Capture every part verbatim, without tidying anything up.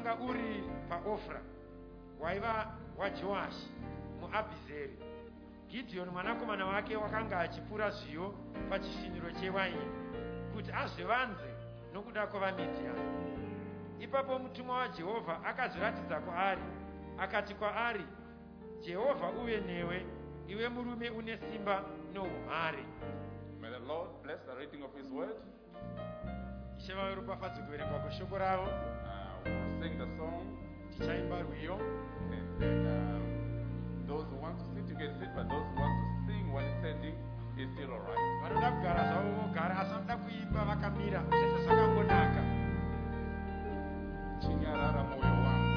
wakanga uri paOfra waiva waJoashi muAbhizeri. Gideoni mwanakomana wake wakanga achipura zviyo pachisviniro chewaini kuti azvivanze nokuda kwavaMidhiani. Ipapo mutumwa waJehovha akazviratidza kwaari akati kwaari, Jehovha uve newe, iwe murume une simba noumhare. May the Lord bless the reading of His word. Ishe varopafadze kuverengwa kweshoko ravo. Uh, we will sing the song. Tichaimba rwiyo. And then um, those who want to sit, you can sit, but those who want to sing while standing is still all right. Vanoda kugara zvavo vogara, asi vanoda kuimba vakamira, zvese zvakangonaka. Chinyarara moyo wangu.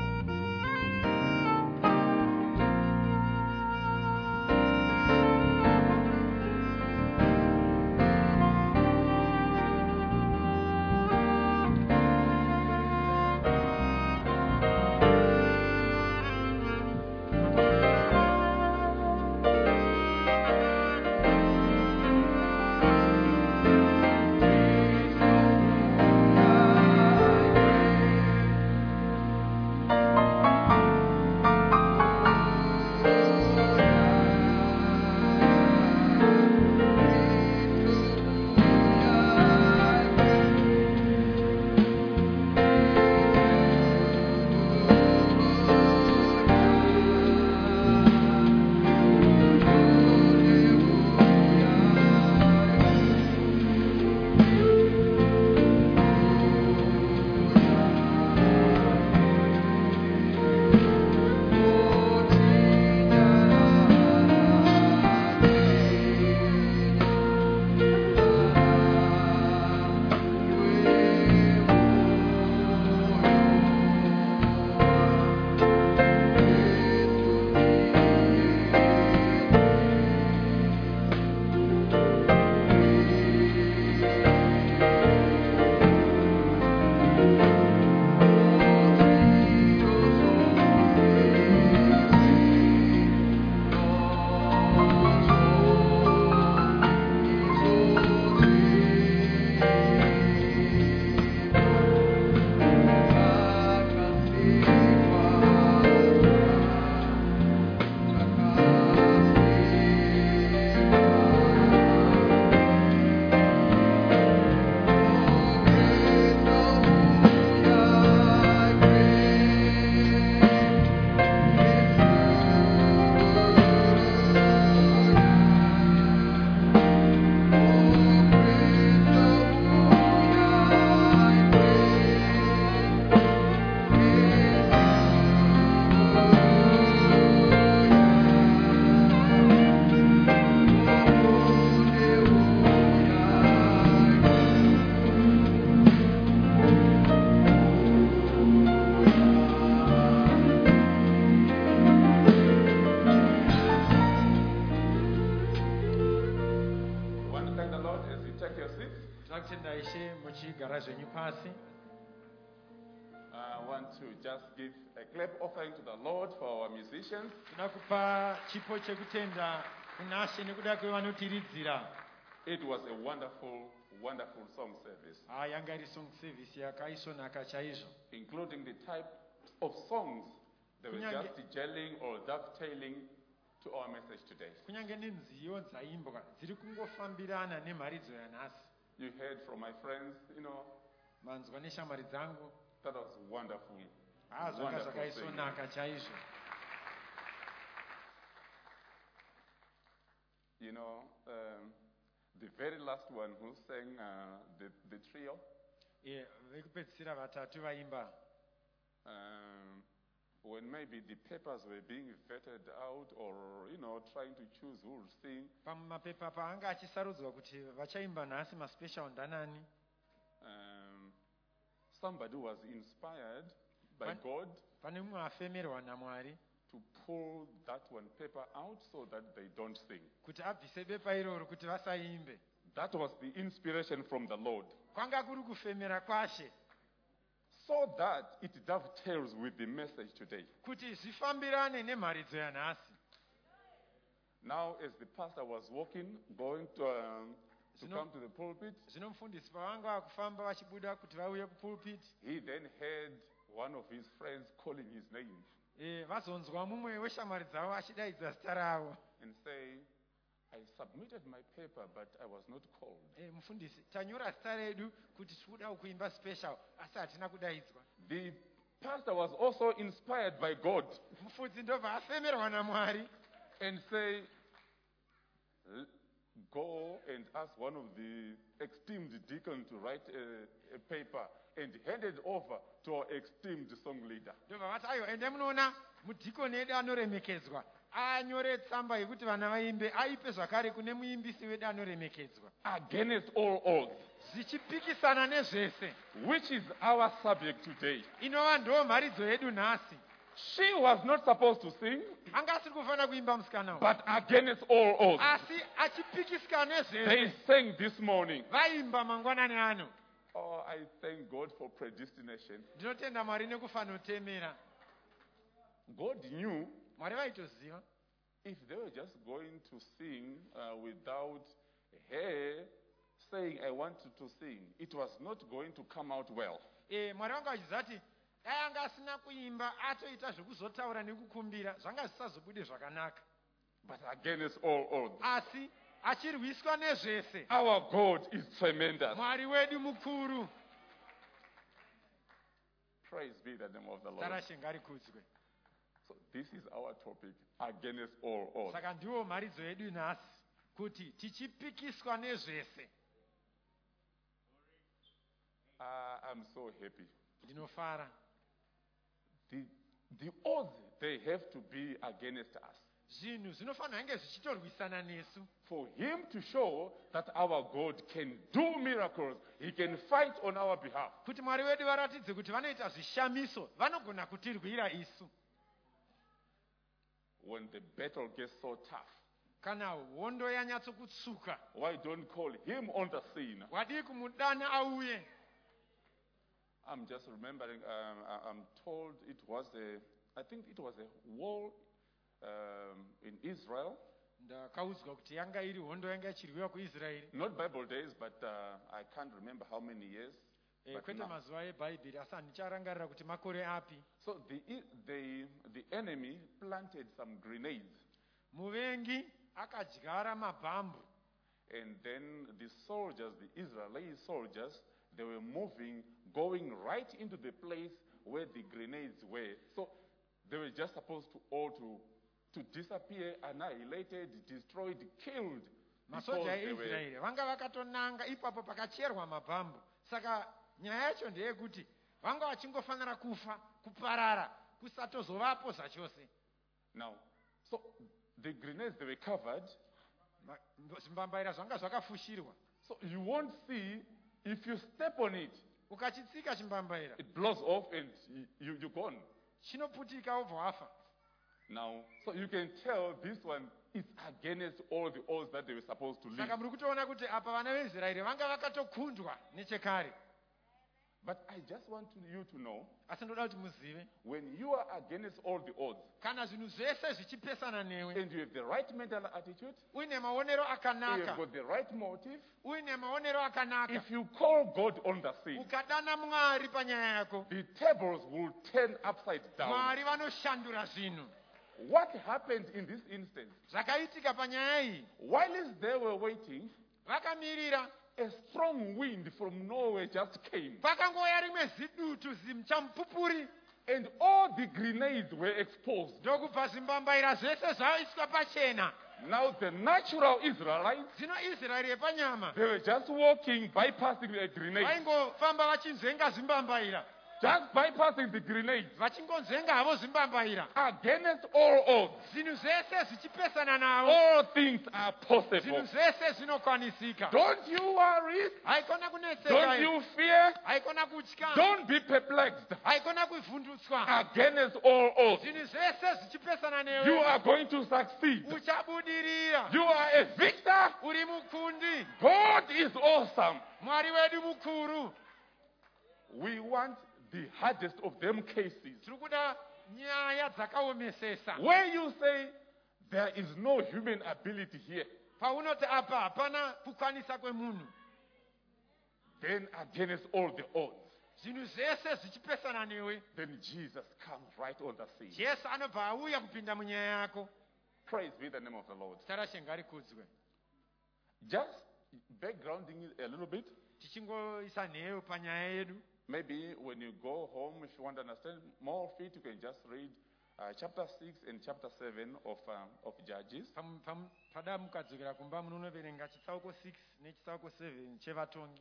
I want to just give a clap offering to the Lord for our musicians. It was a wonderful, wonderful song service, including the type of songs that were just gelling or dovetailing to our message today. You heard from my friends, you know, that was wonderful. Wonderful singing. You know, um, the very last one who sang uh, the, the trio, um, when maybe the papers were being vetted out or, you know, trying to choose who will sing, um, somebody was inspired by God to pull that one paper out so that they don't sing. That was the inspiration from the Lord, so that it dovetails with the message today. Now, as the pastor was walking, going to, um, to come to the pulpit, he then heard one of his friends calling his name Eh, vazonzwa mumwe weshamwari dzavo achidaidza zita ravo. and say, I submitted my paper, but I was not called. Eh, mufundisi, tanyora zita redu kuti tikuda kuimba special asi hatina kudaidzwa. The pastor was also inspired by God Mufudzi ndobva afemerwa naMwari and say, "L- go and ask one of the esteemed deacons to write a, a paper and hand it over to our esteemed song leader. ndobva vati aiwa ende munoona mudhikoni edu anoremekedzwa anyore tsamba yekuti vana vaimbe aipe zvakare kune muimbisi wedu anoremekedzwa Against all odds, zvichipikisana nezvese which is our subject today. inova ndo mharidzo yedu nhasi. She was not supposed to sing, anga asiri kufanira kuimba musikana uyu, but against all odds, asi achipikisika they nezvese sang this morning. vaimba mangwanani ano. Oh, I thank God for predestination. ndinotenda Mwari nekufanotemera. God knew Mwari vaitoziva if they were just going to sing uh, without her saying, I want you to sing, it was not going to come out well. Eh, Mwari vanga vachiziva kuti dai anga asina kuimba atoita zvekuzotaura nekukumbira zvanga zvisazobude zvakanaka, But against all odds, asi achirwiswa nezvese our God is tremendous. Mwari wedu mukuru. Praise be the name of the Lord. Tarashe ngarikudzwe. So this is our topic, against all odds. Saka ndiwo mharidzo yedu nhasi kuti tichipikiswa nezvese. Uh, I'm so happy. Ndinofara. The, the odds, they have to be against us. Zvinhu zvinofanira kunge zvichitorwisana nesu For him to show that our God can do miracles, he can fight on our behalf. kuti Mwari wedu varatidze kuti vanoita zvishamiso, vanogona kutirwira isu. When the battle gets so tough, Kana hondo yanyatsokutsuka, why don't call him on the scene? wadii kumudana auye. I'm just remembering, um, I- I'm told it was a, I think it was a war um, in Israel, Ndakaudzwa kuti yanga iri hondo yanga ichirwiwa kuIsraeri. not Bible days, but uh, I can't remember how many years. Eh, But kwete now- mazuva eBhaibheri asi handicharangarira kuti makore api. So the, the, the enemy planted some grenades, Muvengi akadyara mabhambu, and then the soldiers, the Israeli soldiers, they were moving, going right into the place where the grenades were. So they were just supposed to all to, to disappear, annihilated, destroyed, killed. because masoja they were- eIsraeri vanga vakatonanga ipapo pakacherwa mabhambu. Saka nyaya yacho ndeyekuti vanga vachingofanira kufa, kuparara, kusatozovapo zvachose. Now, so the grenades, they were covered. Ma- Zvimbambaira zvanga zvakafushirwa. So you won't see, if you step on it, Ukachitsika chimbambaira, it blows off and you, you, you're gone. chinoputika wobva wafa. Now, so you can tell this one is against all the odds that they were supposed to live. Saka muri kutoona kuti apa vana veIsraeri vanga vakatokundwa nechekare. But I just want to, you to know, Asi ndoda kuti muzive, when you are against all the odds kana zvinhu zvese zvichipesana newe, and you have the right mental attitude, uine maonero you have akanaka, got the right motive, uine maonero akanaka, if you call God on the scene, ukadana Mwari panyaya yako, the tables will turn upside down. Mwari vanoshandura zvinhu. What happened in this instance? Zvakaitika panyaya iyi, While they were waiting, vakamirira, a strong wind from nowhere just came, pakangouya rimwe zidutu zimchamupupuri, and all the grenades were exposed. ndokubva zimbambaira zvese zvaiswa pachena. Now the natural Israelites, Zvino Israeri yepanyama they were just walking, bypassing the grenades, vaingofamba vachinzenga zimbambaira, just bypassing the grenades, vachingonzenga havo zimbambaira. against all odds. Zvinhu zvese zvichipesana navo, All things are zvinhu possible. zvese zvinokwanisika. Don't you worry. Haikona kunetseka, Don't you fear. haikona kutya, Don't be perplexed. haikona kuvhundutswa. Against all odds, Zvinhu zvese zvichipesana you newe, are going to succeed. uchabudirira, You are a victor. uri mukundi. God is awesome. Mwari wedu mukuru. We want the hardest of them cases Tiri kuda nyaya dzakaomesesa, where you say there is no human ability here. paunoti apa hapana kukwanisa kwemunhu. Then against all the odds, zvinhu zvese zvichipesana newe, then Jesus comes right on the scene. jesu anobva auya kupinda munyaya yako. Praise be the name of the Lord. Zita raShe ngarikudzwe. Just backgrounding it a little bit. Tichingoisa nheyo panyaya yedu. Maybe when you go home, if you want to understand more of it, you can just read uh, chapter six and chapter seven of, um, of Judges. Pam- pam- pada mukadzokera kumba munoverenga chitsauko six nechitsauko seven chevatongi.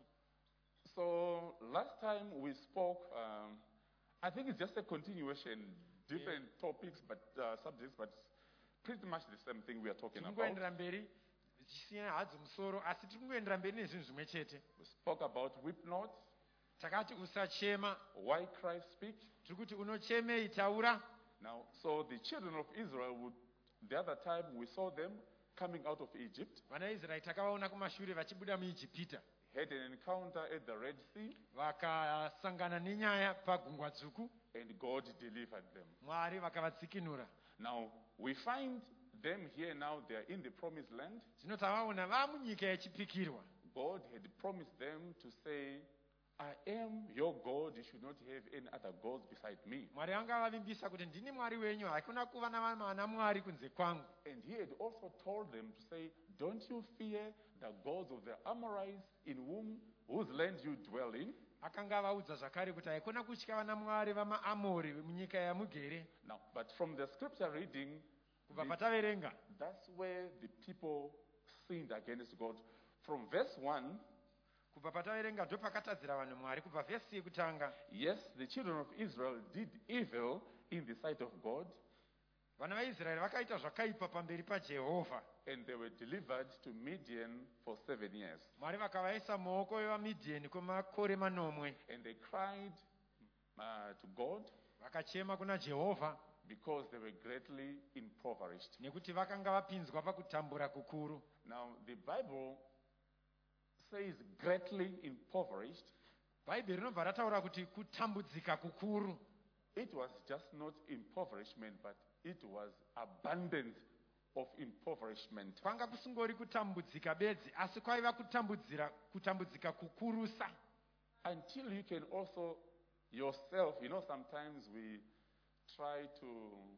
So last time we spoke, um, I think it's just a continuation, different topics, but uh, subjects, but pretty much the same thing we are talking about. Tikungoendera mberi zvisina hadzo musoro, asi tikungoendera mberi nezvinhu zvimwe chete. We spoke about weep not, Takati usachema, why Christ speak. tiri kuti unochemei taura. Now, so the children of Israel, would, the other time we saw them coming out of Egypt, VanaIsraeri takavaona kumashure vachibuda muIjipita, had an encounter at the Red Sea, vakasangana nenyaya pagungwa dzvuku, and God delivered them. Mwari vakavatsikinura. Now, we find them here now, they are in the promised land. Zvino tavaona vamunyika yechipikirwa. God had promised them to say, I am your God, you should not have any other gods beside me. Mwari angavavimbisa kuti ndini Mwari wenyu, hakuna kuva navana Mwari kunze kwangu. And he had also told them to say, don't you fear the gods of the Amorites in whom, whose land you dwell in. Akanga avaudza zvakare kuti haikona kutya vana Mwari vamaAmori munyika yamugere. Now, but from the scripture reading, Kubva pataverenga, that's where the people sinned against God. From verse one, kubva pataverenga ndopakatadzira vanhu Mwari. Kubva vhesi yekutanga, yes, the children of Israel did evil in the sight of God, vana vaIsraeri vakaita zvakaipa pamberi paJehovha. and they were delivered to Midian for seven years. Mwari vakavaisa muoko evaMidhiani kwemakore manomwe. And they cried uh, to God Vakachema kuna Jehovha because they were greatly impoverished. nekuti vakanga vapinzwa pakutambura kukuru. Now, the Bible says greatly impoverished. Bhaibheri rinobva rataura kuti kutambudzika kukuru. It was just not impoverishment, but it was abundance of impoverishment. Kwanga kusingori kutambudzika bedzi, asi kwaiva kutambudzira kutambudzika kukurusa. Until you can also yourself, you know, sometimes we try to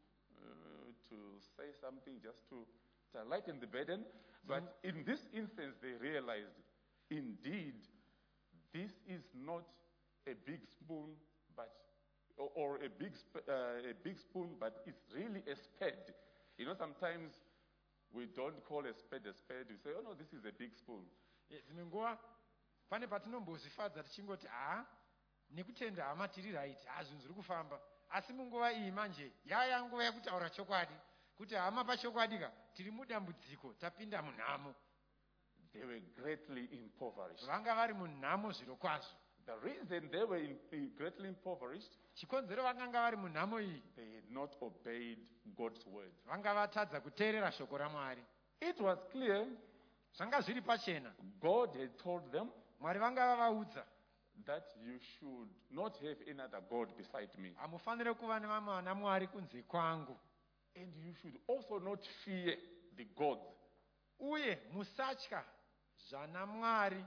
uh, to say something just to, to lighten the burden, but in this instance they realized, indeed, this is not a big spoon, but or, or a big sp- uh, a big spoon, but it's really a spade. You know, sometimes we don't call a spade a spade. We say, oh no, this is a big spoon. Dzimwe nguva pane patinombozvifadza tichingoti ha nekutenda hama tiri right, ha zvinhu zviri kufamba. Asi munguva iyi manje yaya nguva yekutaura chokwadi, kuti hama pachokwadi ka tiri mudambudziko, tapinda munhamo. They were greatly impoverished. Vanga vari munhamo zviro kwazvo. The reason they were in, in greatly impoverished, Chikonzero vakanga vari munhamo iyi, they had not obeyed God's word. vanga vatadza kuteerera shoko raMwari. It was clear Zvanga zviri pachena, God had told them Mwari vanga vavaudza, that you should not have any other God beside me. hamufaniri kuva nevamwe vana Mwari kunze kwangu, And you should also not fear the gods. uye musatya zvana Mwari.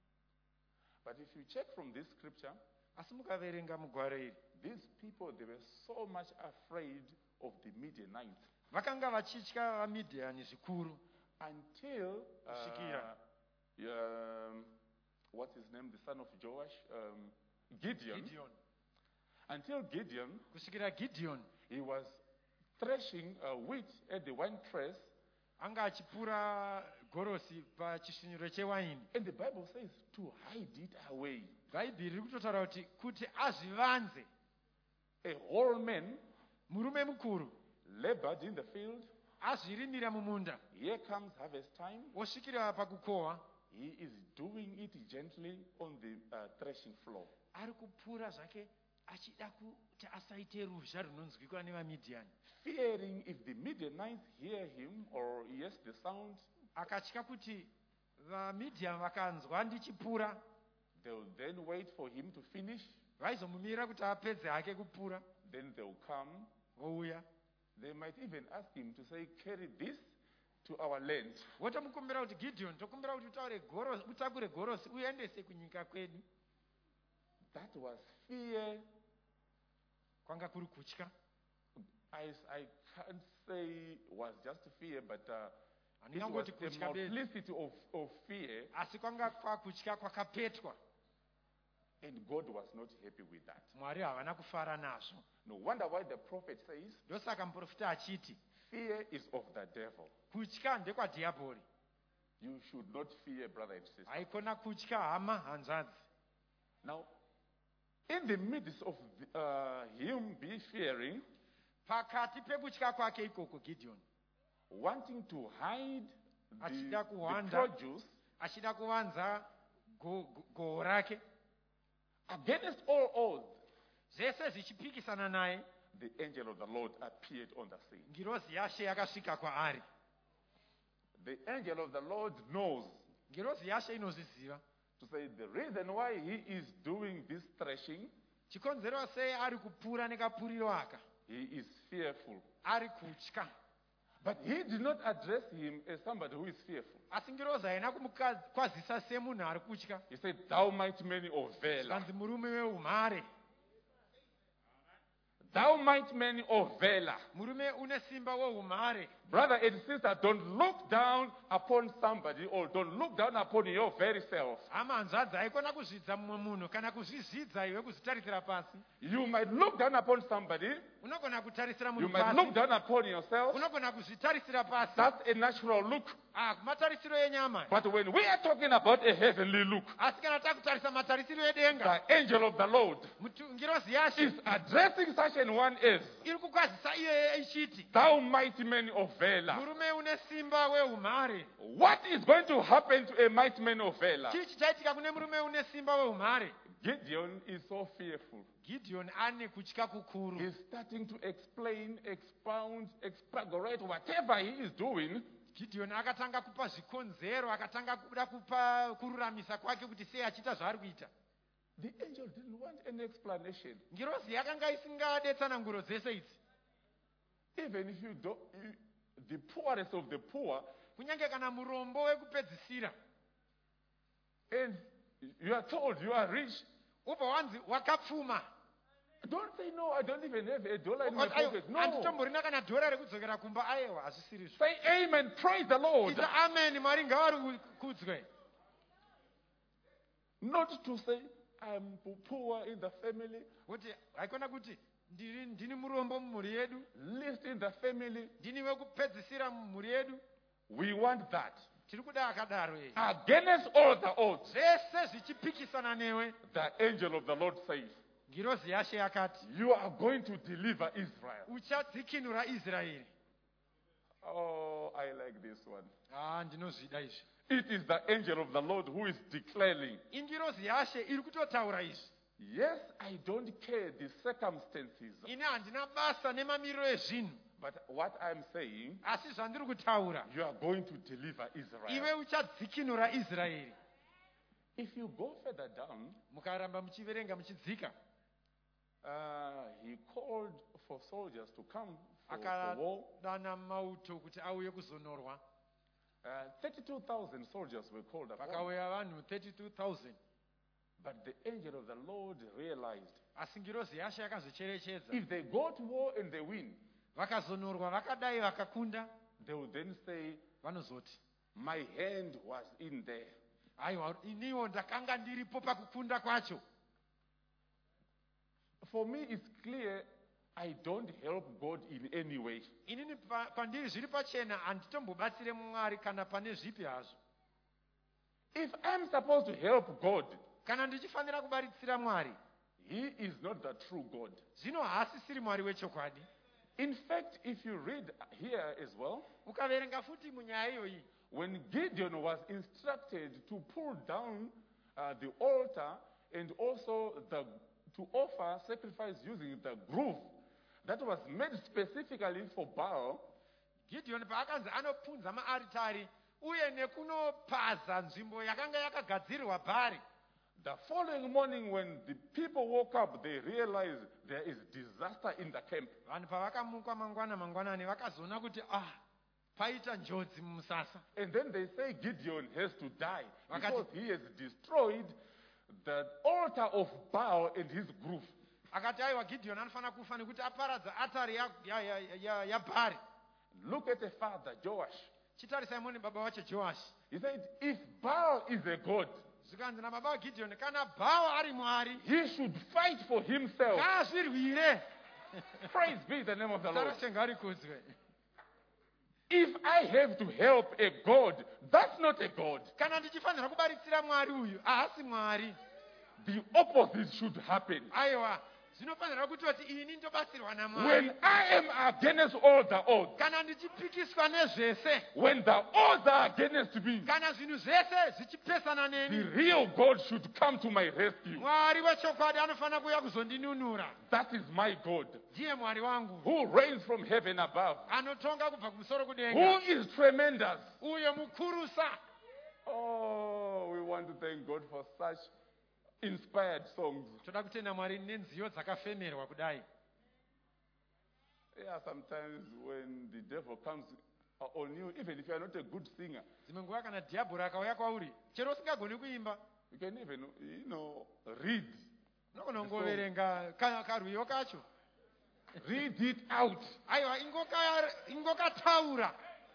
But if you check from this scripture, Asi mukaverenga mugwaro iri, these people, they were so much afraid of the Midianites vakanga vachitya vaMidhiani zvikuru, until uh, Kusvikira. um, what's his name, the son of Joash, um, Gideon. Gideon. Until Gideon, Kusvikira Gideon he was threshing uh, wheat at the winepress, anga achipura gorosi pachisviniro chewaini. and the Bible says to hide it away. Bhaibheri riri kutotaura kuti kuti azvivanze. A whole man Murume mukuru labored in the field. azvirimira mumunda, Here comes harvest time. osvikira pakukohwa, He is doing it gently on the uh, threshing floor. ari kupura zvake achida kuti asaite ruzha runonzwikwa nevaMidhiani. Fearing if the Midianites hear him or hears the sound, Akatya kuti vaMidhiani vakanzwa ndichipura, they will then wait for him to finish. vaizomumira kuti apedze hake kupura, Then they will come. vouya They might even ask him to say, carry this to our land. votomukumbira kuti Gideon, tokumbira kuti utaure gorosi, utakure gorosi uendese kunyika kwedu. that was fear. Kwanga kuri kutya. I, I can't say was just fear, but uh, it was Handingangoti a kutya bedzi. multiplicity of, of fear, Asi kwanga kwakutya kwakapetwa. and God was not happy with that. Mwari havana kufara nazvo. No wonder why the prophet says, Ndosaka muprofita achiti fear is of the devil. kutya ndekwadhiabhori. You should not fear, brother and sister. Haikona kutya hama hanzvadzi. Now, in the midst of the, uh, him be fearing, Pakati pekutya kwake ikoko Gideon wanting to hide the, Achida the kuhanda. produce achida kuvanza go- go- goho rake against all odds, zvese zvichipikisana naye. the angel of the Lord appeared on the scene. Ngirozi yashe yakasvika kwaari. The angel of the Lord knows Ngirozi yashe inozviziva to say the reason why he is doing this threshing, chikonzero sei ari kupura nekapuriro aka. he is fearful. Ari kutya. But he did not address him as somebody who is fearful. Asi ngirozi haina kumukwazisa semunhu ari kutya. He said, thou mighty man of Vela, Kanzi murume weumhare. thou mighty man of Vela. Murume une simba weumhare. Brother and sister, don't look down upon somebody or don't look down upon your very self. Hama hanzvadzi haikona kuzvidza mumwe munhu kana kuzvizvidza iwe kuzvitarisira pasi. You might look down upon somebody, Unogona kutarisira you munhu might look pasi. down upon yourself. Unogona kuzvitarisira pasi. That's a natural look. Ah, kumatarisiro enyama. But when we are talking about a heavenly look, Asi kana takutarisa matarisiro edenga. the angel of the Lord Mutu- Ngirozi yashe is addressing such an one as, iri kukwazisa iyeye ichiti thou mighty man of Vela. murume une simba weumhare. What is going to happen to a mighty man of Vela? Chii chichaitika kune murume une simba weumhare. Gideon is so fearful. Gideon ane kutya kukuru. He's starting to explain, expound, expurgate whatever he is doing. Gideon akatanga kupa zvikonzero, akatanga kuda kupa kururamisa kwake kuti sei achiita zvaari kuita. The angel didn't want any explanation. Ngirozi yakanga isingadetsana nguro dzese idzi. Even if you do, you, the poorest of the poor, Kunyange kana murombo wekupedzisira. and you are told you are rich, Ubva wanzi wakapfuma. don't say, no, I don't even have a dollar in my Ayo, pocket. No. handitomborina kana dhora rekudzokera kumba. Aiwa, hazvisiri zvo. Say amen, praise the Lord. Ita amen, Mwari ngavari kudzwe. Not to say, I'm poor in the family, Kuti haikona kuti ndiri ndini murombo mumhuri yedu, least in the family. ndini wekupedzisira mumhuri yedu. We want that. Tiri kuda akadaro ye. Against all the odds, Zvese zvichipikisana newe. the angel of the Lord says, Ngirozi yashe yakati, you are going to deliver Israel. uchadzikinura Israeri. Oh, I like this one. Ah, ndinozvida izvi. It is the angel of the Lord who is declaring, Ingirozi yashe iri kutotaura izvi. yes, I don't care the circumstances, Ini handina basa nemamiriro ezvinhu. but what I'm saying, Asi zvandiri kutaura, you are going to deliver Israel. iwe uchadzikinura Israeri. If you go further down, Mukaramba muchiverenga muchidzika, uh, he called for soldiers to come for, for war. akadana mauto kuti auye kuzonorwa. Uh, thirty-two thousand soldiers were called upon. Pakauya vanhu thirty-two thousand. But the angel of the Lord realized, Asi ngirozi yashe yakazocherechedza. if they go to war and they win, Vakazonorwa vakadai vakakunda, they will then say, vanozoti, my hand was in there. aiwa, iniwo ndakanga ndiripo pakukunda kwacho. For me, it's clear I don't help God in any way. Inini pa- pandiri zviri pachena handitombobatsire Mwari kana pane zvipi hazvo. If I'm supposed to help God, Kana ndichifanira kubaritsira Mwari, He is not the true God. zvino haasisiri Mwari wechokwadi. In fact, if you read here as well, Ukaverenga futi munyaya iyoyi, when Gideon was instructed to pull down uh, the altar and also the, to offer sacrifice using the groove that was made specifically for Baal, Gideon paakanzi anopunza maaritari uye nekunopaza nzvimbo yakanga yakagadzirirwa Bhari. the following morning when the people woke up, they realized there is disaster in the camp. Vanhu pavakamuka mangwana mangwanani vakazoona kuti ah, paita njodzi mumusasa. And then they say Gideon has to die Wakati- because he has destroyed the altar of Baal and his group. akati aiwa Gideon anofanira kufa nekuti aparadza atari ya- ya- ya- ya- yaBhari. Look at the father, Joash. Chitarisai muone baba wacho Joashi. He said, if Baal is a god, Zvikanzi nababa vaGideoni, kana Bhawa ari mwari, he should fight for himself. ngaazvirwire. Praise be the name of the Lord. Tarashe ngarikudzwe. If I have to help a god, that's not a god. Kana ndichifanira kubaritsira mwari uyu, haasi mwari. The opposite should happen. Aiwa, zvinofanira kutoti ini ndobatsirwa When naMwari. I am against all the odds, Kana ndichipikiswa nezvese, when the odds are against me, kana zvinhu zvese zvichipesana the neni, real God should come to my rescue. Mwari wechokwadi anofanira kuuya kuzondinunura. That is my God, Ndiye Mwari wangu, who reigns from heaven above, anotonga kubva kumusoro who kudenga, is tremendous. uyo mukurusa. Oh, we want to thank God for such inspired songs. Toda kutenda Mwari nenziyo dzakafemerwa kudai. Yeah, sometimes when the devil comes on you, even if you are not a good singer, Dzimwe nguva kana dhiabhori akauya kwauri, chero usingagoni kuimba, you can even, you know, read. unogona kungoverenga ka- karwiyo kacho. Read it out. Aiwa, ingoka- ingokataura.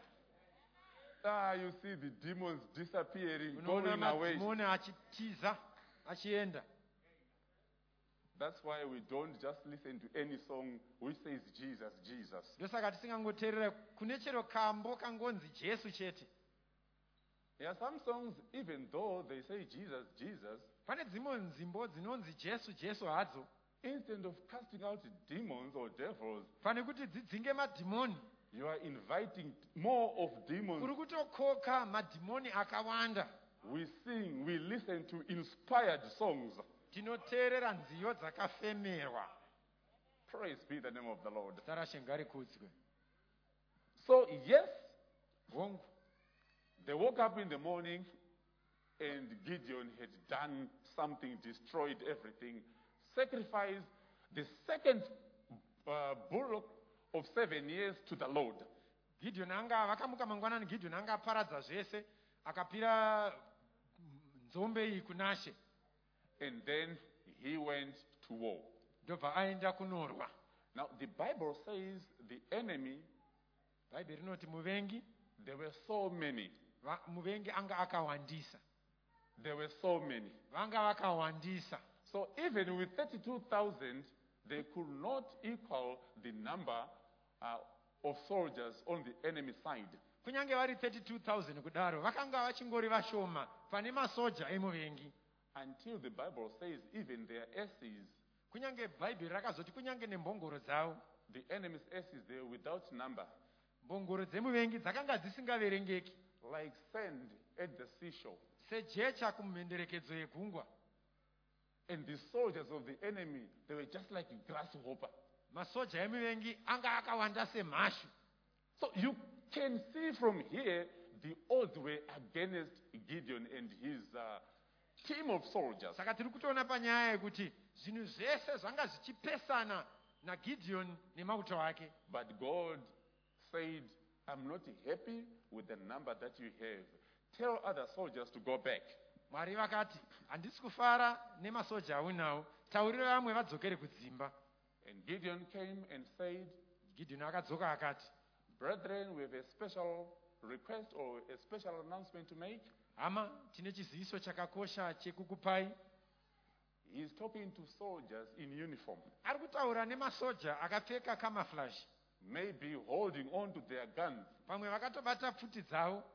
Ah, you see the demons disappearing, Unoona going away. madhimoni achitiza, achienda. That's why we don't just listen to any song which says Jesus, Jesus. Ndosaka tisingangoteerera kune chero kambo kangonzi Jesu chete. There are some songs, even though they say Jesus, Jesus, Pane dzimwe nzimbo dzinonzi Jesu Jesu hadzo, instead of casting out demons or devils, pane kuti dzidzinge madhimoni, you are inviting more of demons. uri kutokoka madhimoni akawanda. We sing, we listen to inspired songs. Tinoteerera nziyo dzakafemerwa. Praise be the name of the Lord. Tarashe ngarikudzwe. So, yes, Hongu, they woke up in the morning and Gideon had done something, destroyed everything, sacrificed the second uh, bullock of seven years to the Lord. Gideon anga vakamuka mangwanani, Gideon anga aparadza zvese, akapira nzombe iyi kunashe, And then he went to war. ndobva aenda kunorwa. Now, the Bible says the enemy, Bhaibheri rinoti muvengi, there were so many. va- muvengi anga akawandisa, There were so many. vanga vakawandisa. So even with thirty-two thousand, they could not equal the number uh, of soldiers on the enemy side. Kunyange vari thirty-two thousand kudaro, vakanga vachingori vashoma pane masoja emuvengi. Until the Bible says even their asses, Kunyange Bhaibheri rakazoti kunyange nembongoro dzavo, the enemy's asses, they were without number, mbongoro dzemuvengi dzakanga dzisingaverengeki, like sand at the seashore. sejecha kumhenderekedzo yegungwa. And the soldiers of the enemy, they were just like grasshopper. Masoja emuvengi anga akawanda semhashu. So you can see from here, the odds were against Gideon and his uh, team of soldiers. Saka tiri kutoona panyaya yekuti zvinhu zvese zvanga zvichipesana naGideon nemauto ake. But God said, I'm not happy with the number that you have. Tell other soldiers to go back. Mwari vakati, handisi kufara nemasoja aunawo, taurira vamwe vadzokere kudzimba. And Gideon came and said, Gideon akadzoka akati, brethren, we have a special request or a special announcement to make. hama tine chiziviso chakakosha chekukupai. He's talking to soldiers in uniform, Ari kutaura nemasoja akapfeka camouflage, maybe holding on to their guns. pamwe vakatobata pfuti dzavo.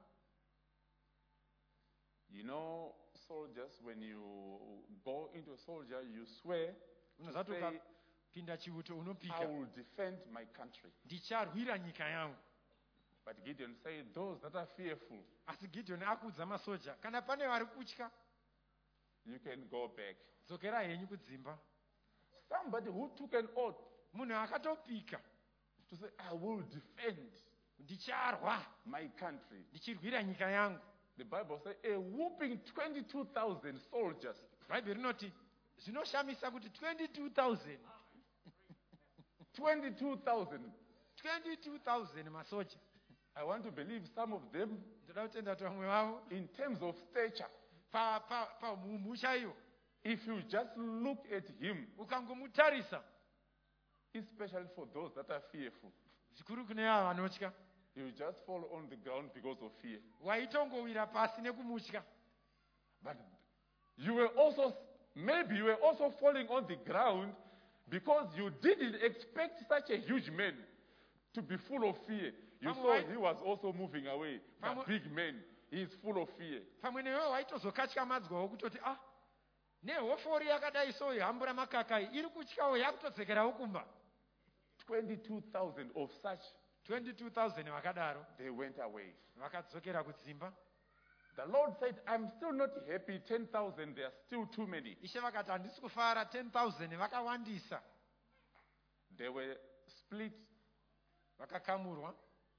You know, soldiers, when you go into a soldier, you swear, Unoziva kuti say, ukapinda chiuto I unopika, will defend my country. ndicharwira nyika yangu. But Gideon said, those that are fearful, Asi Gideon akuudza masoja, kana pane vari kutya, you can go back. dzokera henyu kudzimba. Somebody who took an oath Munhu akatopika, to say, I will defend ndicharwa, my country. ndichirwira nyika yangu. The Bible says a whooping twenty-two thousand soldiers. Bhaibheri rinoti zvinoshamisa kuti twenty-two thousand twenty-two thousand. twenty-two thousand masoja. I want to believe some of them, Ndoda kutenda kuti vamwe vavo in terms of stature, paumhu chaiyo If you just look at him, ukangomutarisa, especially for those that are fearful, zvikuru kune ava vanotya, you just fall on the ground because of fear. waitongowira pasi nekumutya. But you were also, maybe you were also falling on the ground because you didn't expect such a huge man to be full of fear. You Pamwe saw wai- he was also moving away. The Pamwe- big man, he is full of fear. Pamwe newewo waitozokatyamadzawo kutoti ah nehofori yakadai so ihambura makakai iri kutyawo yakutodzekerawo kumba. twenty-two thousand of such, twenty-two thousand vakadaro they went away. vakadzokera kudzimba. The Lord said, I'm still not happy. ten thousand, they are still too many. Ishe vakati handisi kufara, ten thousand vakawandisa. They were split, Vakakamurwa,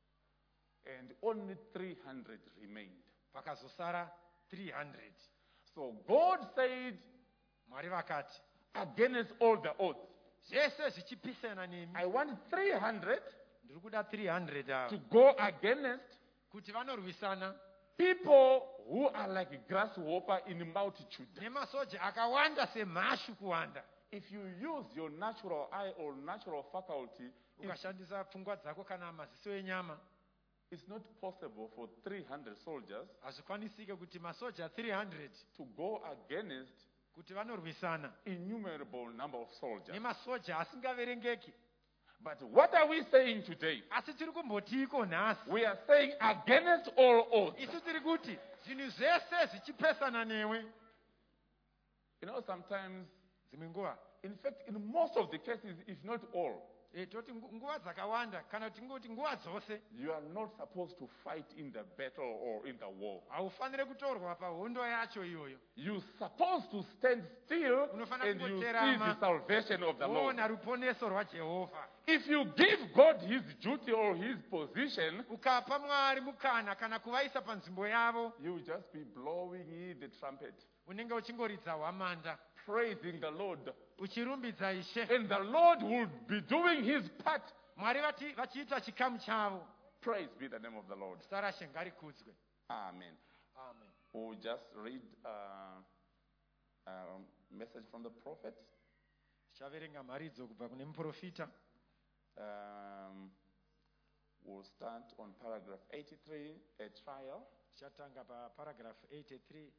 and only three hundred remained. pakazosara three hundred. So God said, Mwari vakati against all the odds, zvese zvichipisana nemi, I want three hundred ndiri kuda three hundred to ava go against kuti vanorwisana people who are like grasshopper in multitude. nemasoja akawanda semhashu kuwanda. If you use your natural eye or natural faculty, it's, Ukashandisa pfungwa dzako kana maziso enyama, it's not possible for three hundred soldiers hazvikwanisike kuti masoja three hundred to go against kuti vanorwisana innumerable number of soldiers. nemasoja asingaverengeki. But what are we saying today? Asi tiri kumbotiiko nhasi? We are saying against all odds. Isu tiri kuti zvinhu zvese zvichipesana newe. You know, sometimes, Dzimwe nguva, in fact, in most of the cases, if not all, e, toti ngu- nguva dzakawanda kana kuti ngoti nguva dzose you are not supposed to fight in the battle or in the war. haufaniri kutorwa pahondo yacho iyoyo. You're supposed to stand still Unofanira and you see kungoterama, the salvation of the Lord. woona ruponeso rwaJehovha. If you give God his duty or his position, Ukapa Mwari mukana kana kuvaisa panzvimbo yavo, you will just be blowing the trumpet, unenge uchingoridza hwamanda praising the Lord. uchirumbidza Ishe. And the Lord will be doing his part. Mwari vati- vachiita chikamu chavo. Praise be the name of the Lord. Zita raShe ngarikudzwe. Amen. Amen. We'll just read uh, a message from the prophet. Tichaverenga mharidzo kubva kune muprofita. Um, we'll start on paragraph eighty-three, a trial. Tichatanga paparagraph eighty-three.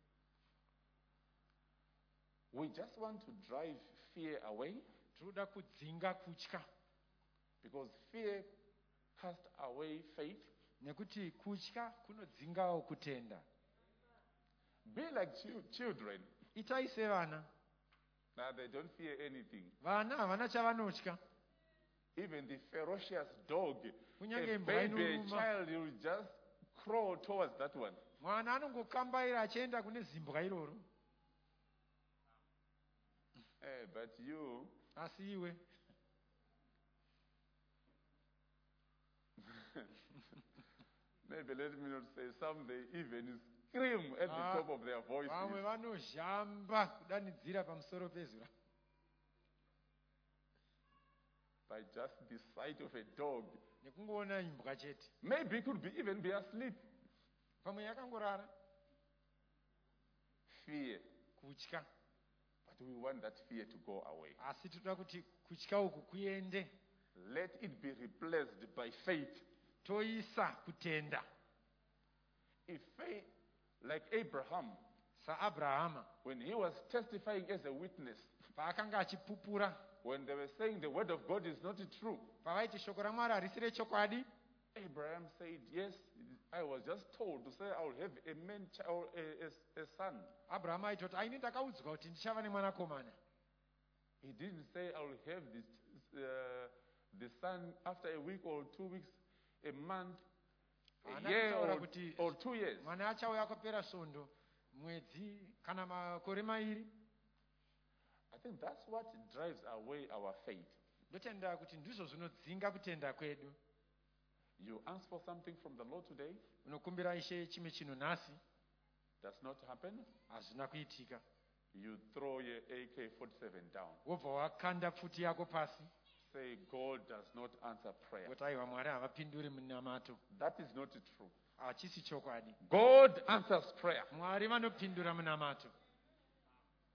We just want to drive fear away Tinoda kudzinga kutya because fear casts away faith. nekuti kutya kunodzingawo kutenda. Be like chil- children. Itai sevana. Now they don't fear anything. Vana havana chavanotya. Even the ferocious dog, Kunyange a imbwa baby, a inoruma. child, will just crawl towards that one. Mwana anongokambaira achienda kune zimbwa iroro. Eh, but you, Asi iwe maybe let me not say, some they even scream at the Ah, top of their voices. vamwe vanozhamba kudanidzira pamusoro pezura By just the sight of a dog. nekungoona imbwa chete. Maybe it could be even be asleep. Pamwe yakangorara. Fear. Kutya. But we want that fear to go away. Asi toda kuti kutya uku kuende. Let it be replaced by faith. Toisa kutenda. If faith, like Abraham, SaAbrahama when he was testifying as a witness, paakanga achipupura, when they were saying the word of God is not true, pavaiti shoko raMwari harisi rechokwadi, Abraham said, yes, I was just told to say I will have a man child, a, a, a son. Abrahama aitoti aini ndakaudzwa kuti ndichava nemwanakomana. He didn't say I will have this, uh, the son after a week or two weeks, a month, a Haana year kutaura or, kuti or two years. mwana achauya kwapera svondo, mwedzi kana makore mairi. I think that's what drives away our faith. Ndotenda kuti ndizvo zvinodzinga kutenda kwedu. You ask for something from the Lord today, Unokumbira Ishe chimwe chinhu nhasi, does not happen. hazvina kuitika. You throw your A K forty-seven down. Wobva wakanda pfuti yako pasi. Say God does not answer prayer. Kuti aiwa Mwari havapinduri munamato. That is not true. Hachisi chokwadi. God answers prayer. Mwari vanopindura munamato.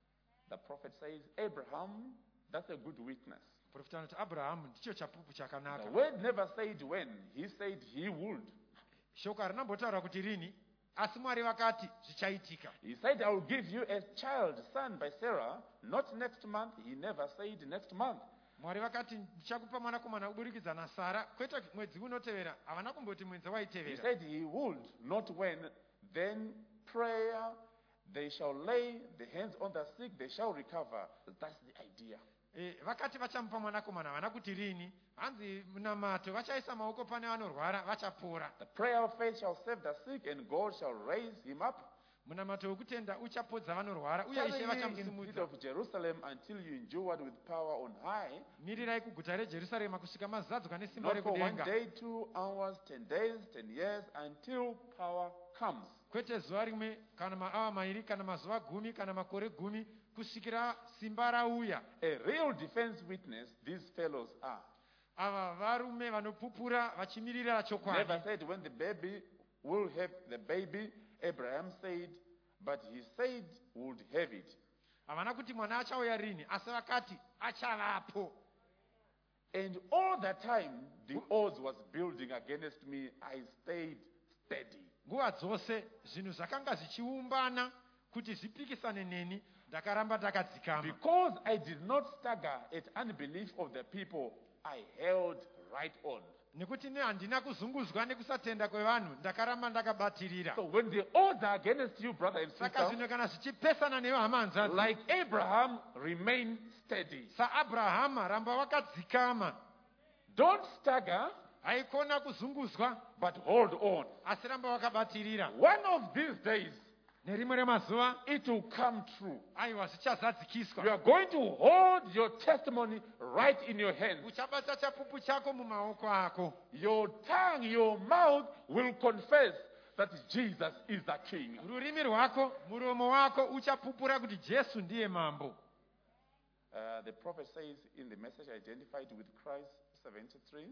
The prophet says, Abraham, that's a good witness. Muprofita anoti Abrahamu ndicho chapupu The chakanaka. word never said when. He said he would. Shoko harinambotaura kuti rini, asi Mwari vakati zvichaitika. He said, I will give you a child, son by Sarah, not next month. He never said next month. Mwari vakati ndichakupa mwanakomana kuburikidza naSara, kwete mwedzi unotevera. Havana kumboti mwedzi He waitevera. said he would, not when. Then prayer, they shall lay the hands on the sick, they shall recover. That's the idea. Eh, vakati vachamupa mwanakomana, havana kuti rini. Hanzi munamato vachaisa maoko pane vanorwara vachapora. The prayer of faith shall save the sick, and God shall raise him up. Munamato wokutenda uchapodza vanorwara uye Ishe Tarry ye in the city vachamusimudza. of Jerusalem until you endured with power on high. Mirirai kuguta reJerusarema kusvika mazadzwa nesimba Not for one rekudenga. day, two hours, ten days, ten years, until power comes. Kwete zuva rimwe kana maawa mairi kana mazuva gumi kana makore gumi kusvikira simba rauya. A real defense witness, these fellows are. Ava varume vanopupura vachimirira Never chokwadi. said when the baby will have the baby, Abraham said, but he said would have it. Havana kuti mwana achauya rini, asi vakati achavapo. And all the time the odds was building against me, I stayed steady. Nguva dzose zvinhu zvakanga zvichiumbana kuti zvipikisane neni, ndakaramba ndakadzikama. Because I did not stagger at unbelief of the people, I held right on. Nekuti ne handina kuzungudzwa nekusatenda kwevanhu, ndakaramba ndakabatirira. So when the odds are against you, brother and Saka sister, zvino kana zvichipesana newe hama hanzvadzi, like Abraham, remain steady. saAbrahama ramba wakadzikama. Don't stagger, Haikona kuzungudzwa, but hold on. asi ramba wakabatirira. One of these days, Nerimwe remazuva, it will come true. aiwa You zvichazadzikiswa. are going to hold your testimony right in your hands. Uchabata chapupu chako mumaoko ako. Your tongue, your mouth will confess that Jesus is the King. Rurimi rwako, muromo wako uchapupura kuti Jesu ndiye mambo. Uh, the prophet says in the message identified with Christ seventy-three,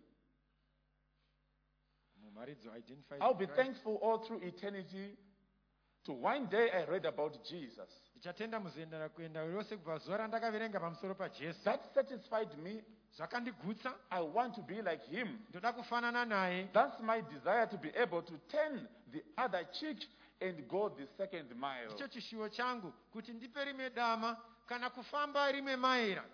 Mumaridzo identified I'll be Christ. thankful all through eternity to one day I read about Jesus. Ndichatenda muzoenda kuenda rose kubva zuva randakaverenga pamusoro paJesu. That satisfied me. Zvakandigutsa, I want to be like him. ndoda kufanana naye. That's my desire, to be able to turn the other cheek and go the second mile. Ndicho chishuwo changu kuti ndipe rimwe dama kana kufamba rimwe maira.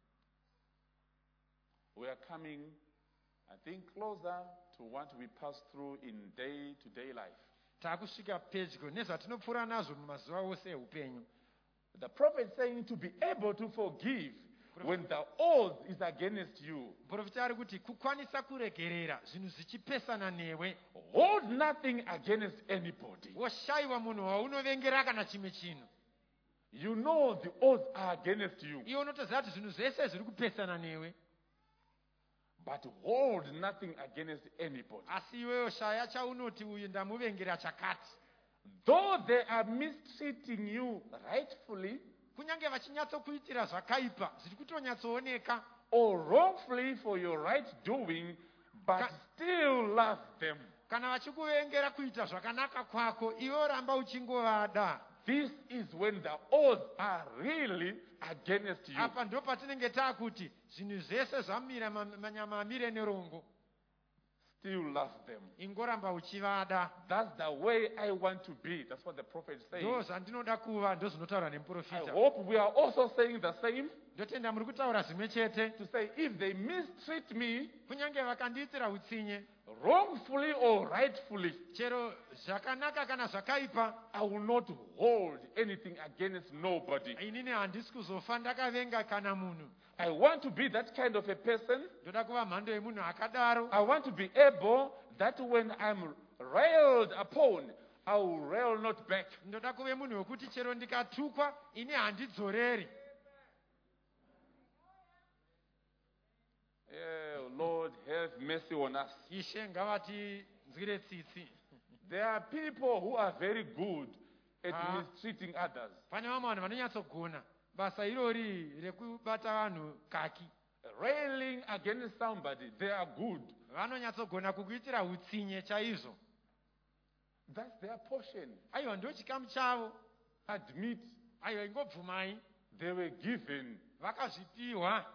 We are coming, I think, closer to what we pass through in day-to-day life. Takusvika pedyo nezvatinopfuura nazvo mumazuva ose eupenyu. The prophet is saying to be able to forgive when the odds is against you. Muprofita ari kuti kukwanisa kuregerera zvinhu zvichipesana newe. Hold nothing against anybody. Woshayiwa munhu waunovengera kana chimwe chinhu. You know the odds are against you. Iwe unotoziva kuti zvinhu zvese zviri kupesana newe. But hold nothing against anybody. Asi iwewo shaya chaunoti uyu ndamuvengera chakati. Though they are mistreating you rightfully Kunyange vachinyatsokuitira zvakaipa, zviri kutonyatsooneka. or wrongfully for your right doing, but Ka- still love them. Kana vachikuvengera kuita zvakanaka kwako, iwe ramba uchingovada. This is when the odds are really against you. Apa ndo patinenge taakuti zvinhu zvese zvamira ma- manyama amire nerongo. Still love them. Ingoramba uchivada. That's the way I want to be. That's what the prophet is saying. Ndo zvandinoda kuva, ndo zvinotaura I nemuprofita. hope we are also saying the same. Ndotenda muri kutaura zvimwe chete. To say, if they mistreat me Kunyange vakandiitira utsinye, wrongfully or rightfully, chero zvakanaka kana zvakaipa, I will not hold anything against nobody. inini handisi kuzofa ndakavenga kana munhu. I want to be that kind of a person. Ndoda kuva mhando yemunhu akadaro. I want to be able that when I'm railed upon, I will rail not back. Ndoda kuve munhu wekuti chero ndikatukwa, ini handidzoreri. Oh, Lord, have mercy on us. Ishe ngavatinzwire tsitsi. There are people who are very good at Ah. mistreating others. Pane vamwe vanhu vanonyatsogona basa irori rekubata vanhu kaki. Railing against somebody, they are good. Vanonyatsogona kukuitira utsinye chaizvo. That's their portion. Aiwa ndo chikamu chavo. Admit Aiwa ingobvumai. they were given. vakazvipiwa.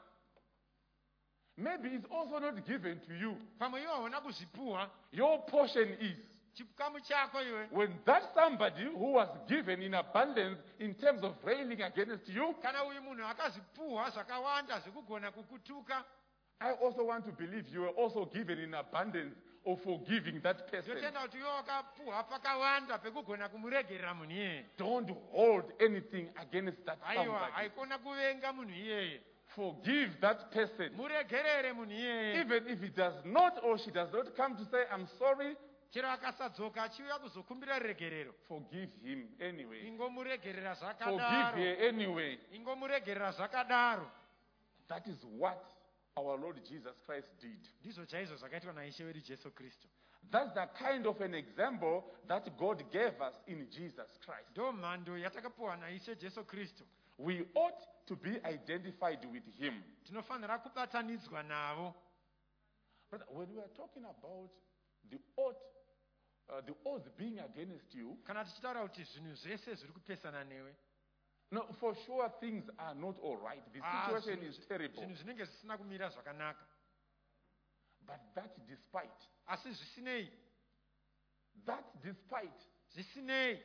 Maybe it's also not given to you. Pamwe iwe hauna kuzvipiwa. Your portion is. Chikamu chako iwe. When that somebody who was given in abundance in terms of railing against you, Kana uyu munhu akazipiwa zvakawanda zvekugona kukutuka. I also want to believe you were also given in abundance of forgiving that person. Ndotenda kuti iwe wakapiwa pakawanda pekugona kumuregerera munhu iyeye. Don't hold anything against that Aiwa, somebody. haikona kuvenga munhu iyeye. Forgive that person. Muregerere munhu iyeye. Even if he does not or she does not come to say, I'm sorry, Chero akasadzoka achiuya kuzokumbira regerero. forgive him anyway. Ingomuregerera Forgive zvakadaro. her anyway. Ingomuregerera zvakadaro. That is what our Lord Jesus Christ did. Ndizvo chaizvo zvakaitwa naishe wedu Jesu Kristu. That's the kind of an example that God gave us in Jesus Christ. Ndo mhando yatakapiwa naishe Jesu Kristu. We ought to be identified with him. Tinofanira kubatanidzwa navo. But when we are talking about the oath, uh, the oath being against you, Kana tichitaura kuti zvinhu zvese zviri kupesana newe. no, for sure things are not all right. The Ah, situation zvinhu- is terrible. Zvinhu zvinenge zvisina kumira zvakanaka. But that despite, Asi zvisinei, that despite, zvisinei,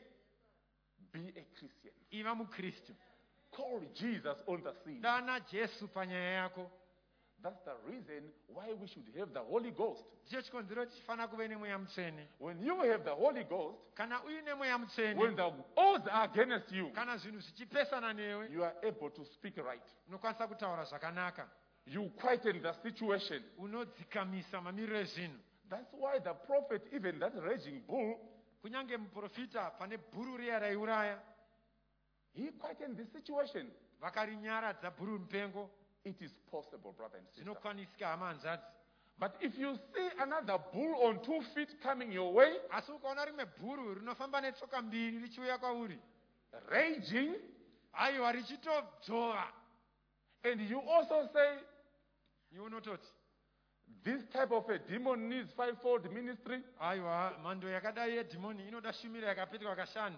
be a Christian. iva muKristu. Call Jesus on the scene. Dana Jesu panyaya yako. That's the reason why we should have the Holy Ghost. Ndicho chikonzero tichifanira kuve nemweya mutsvene. When you have the Holy Ghost, Kana uine mweya when mutsvene, the odds are against you, kana zvinhu zvichipesana newe, you are able to speak right. unokwanisa kutaura zvakanaka. You quieten the situation. Unodzikamisa mamiriro ezvinhu. That's why the prophet, even that raging bull, Kunyange muprofita pane bhuru riya raiuraya, he quietened the situation. vakarinyaradza bhuru mupengo. It is possible, brother and sister. Zvinokwanisika hama hanzvadzi. But if you see another bull on two feet coming your way, Asi ukaona rimwe bhuru rinofamba netsoka mbiri richiuya kwauri, raging, aiwa richitodzova, and you also say, iwe unototi this type of a demon needs fivefold ministry, aiwa mhando yakadai yedhimoni inoda shumira yakapetwa kashanu.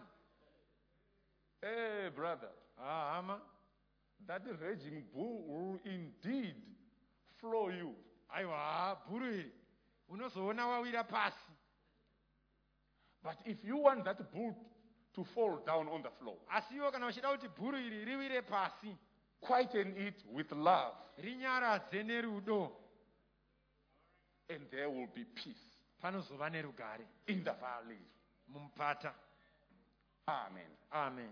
hey, brother, Ah, hama, that raging bull will indeed floor you. aiwa bhuru iri unozoona wawira pasi. But if you want that bull to fall down on the floor, Asi iwo kana uchida kuti bhuru iri riwire pasi, quieten it with love, rinyaradze nerudo, and there will be peace panozova nerugare in the valley. mumupata. Amen. Amen.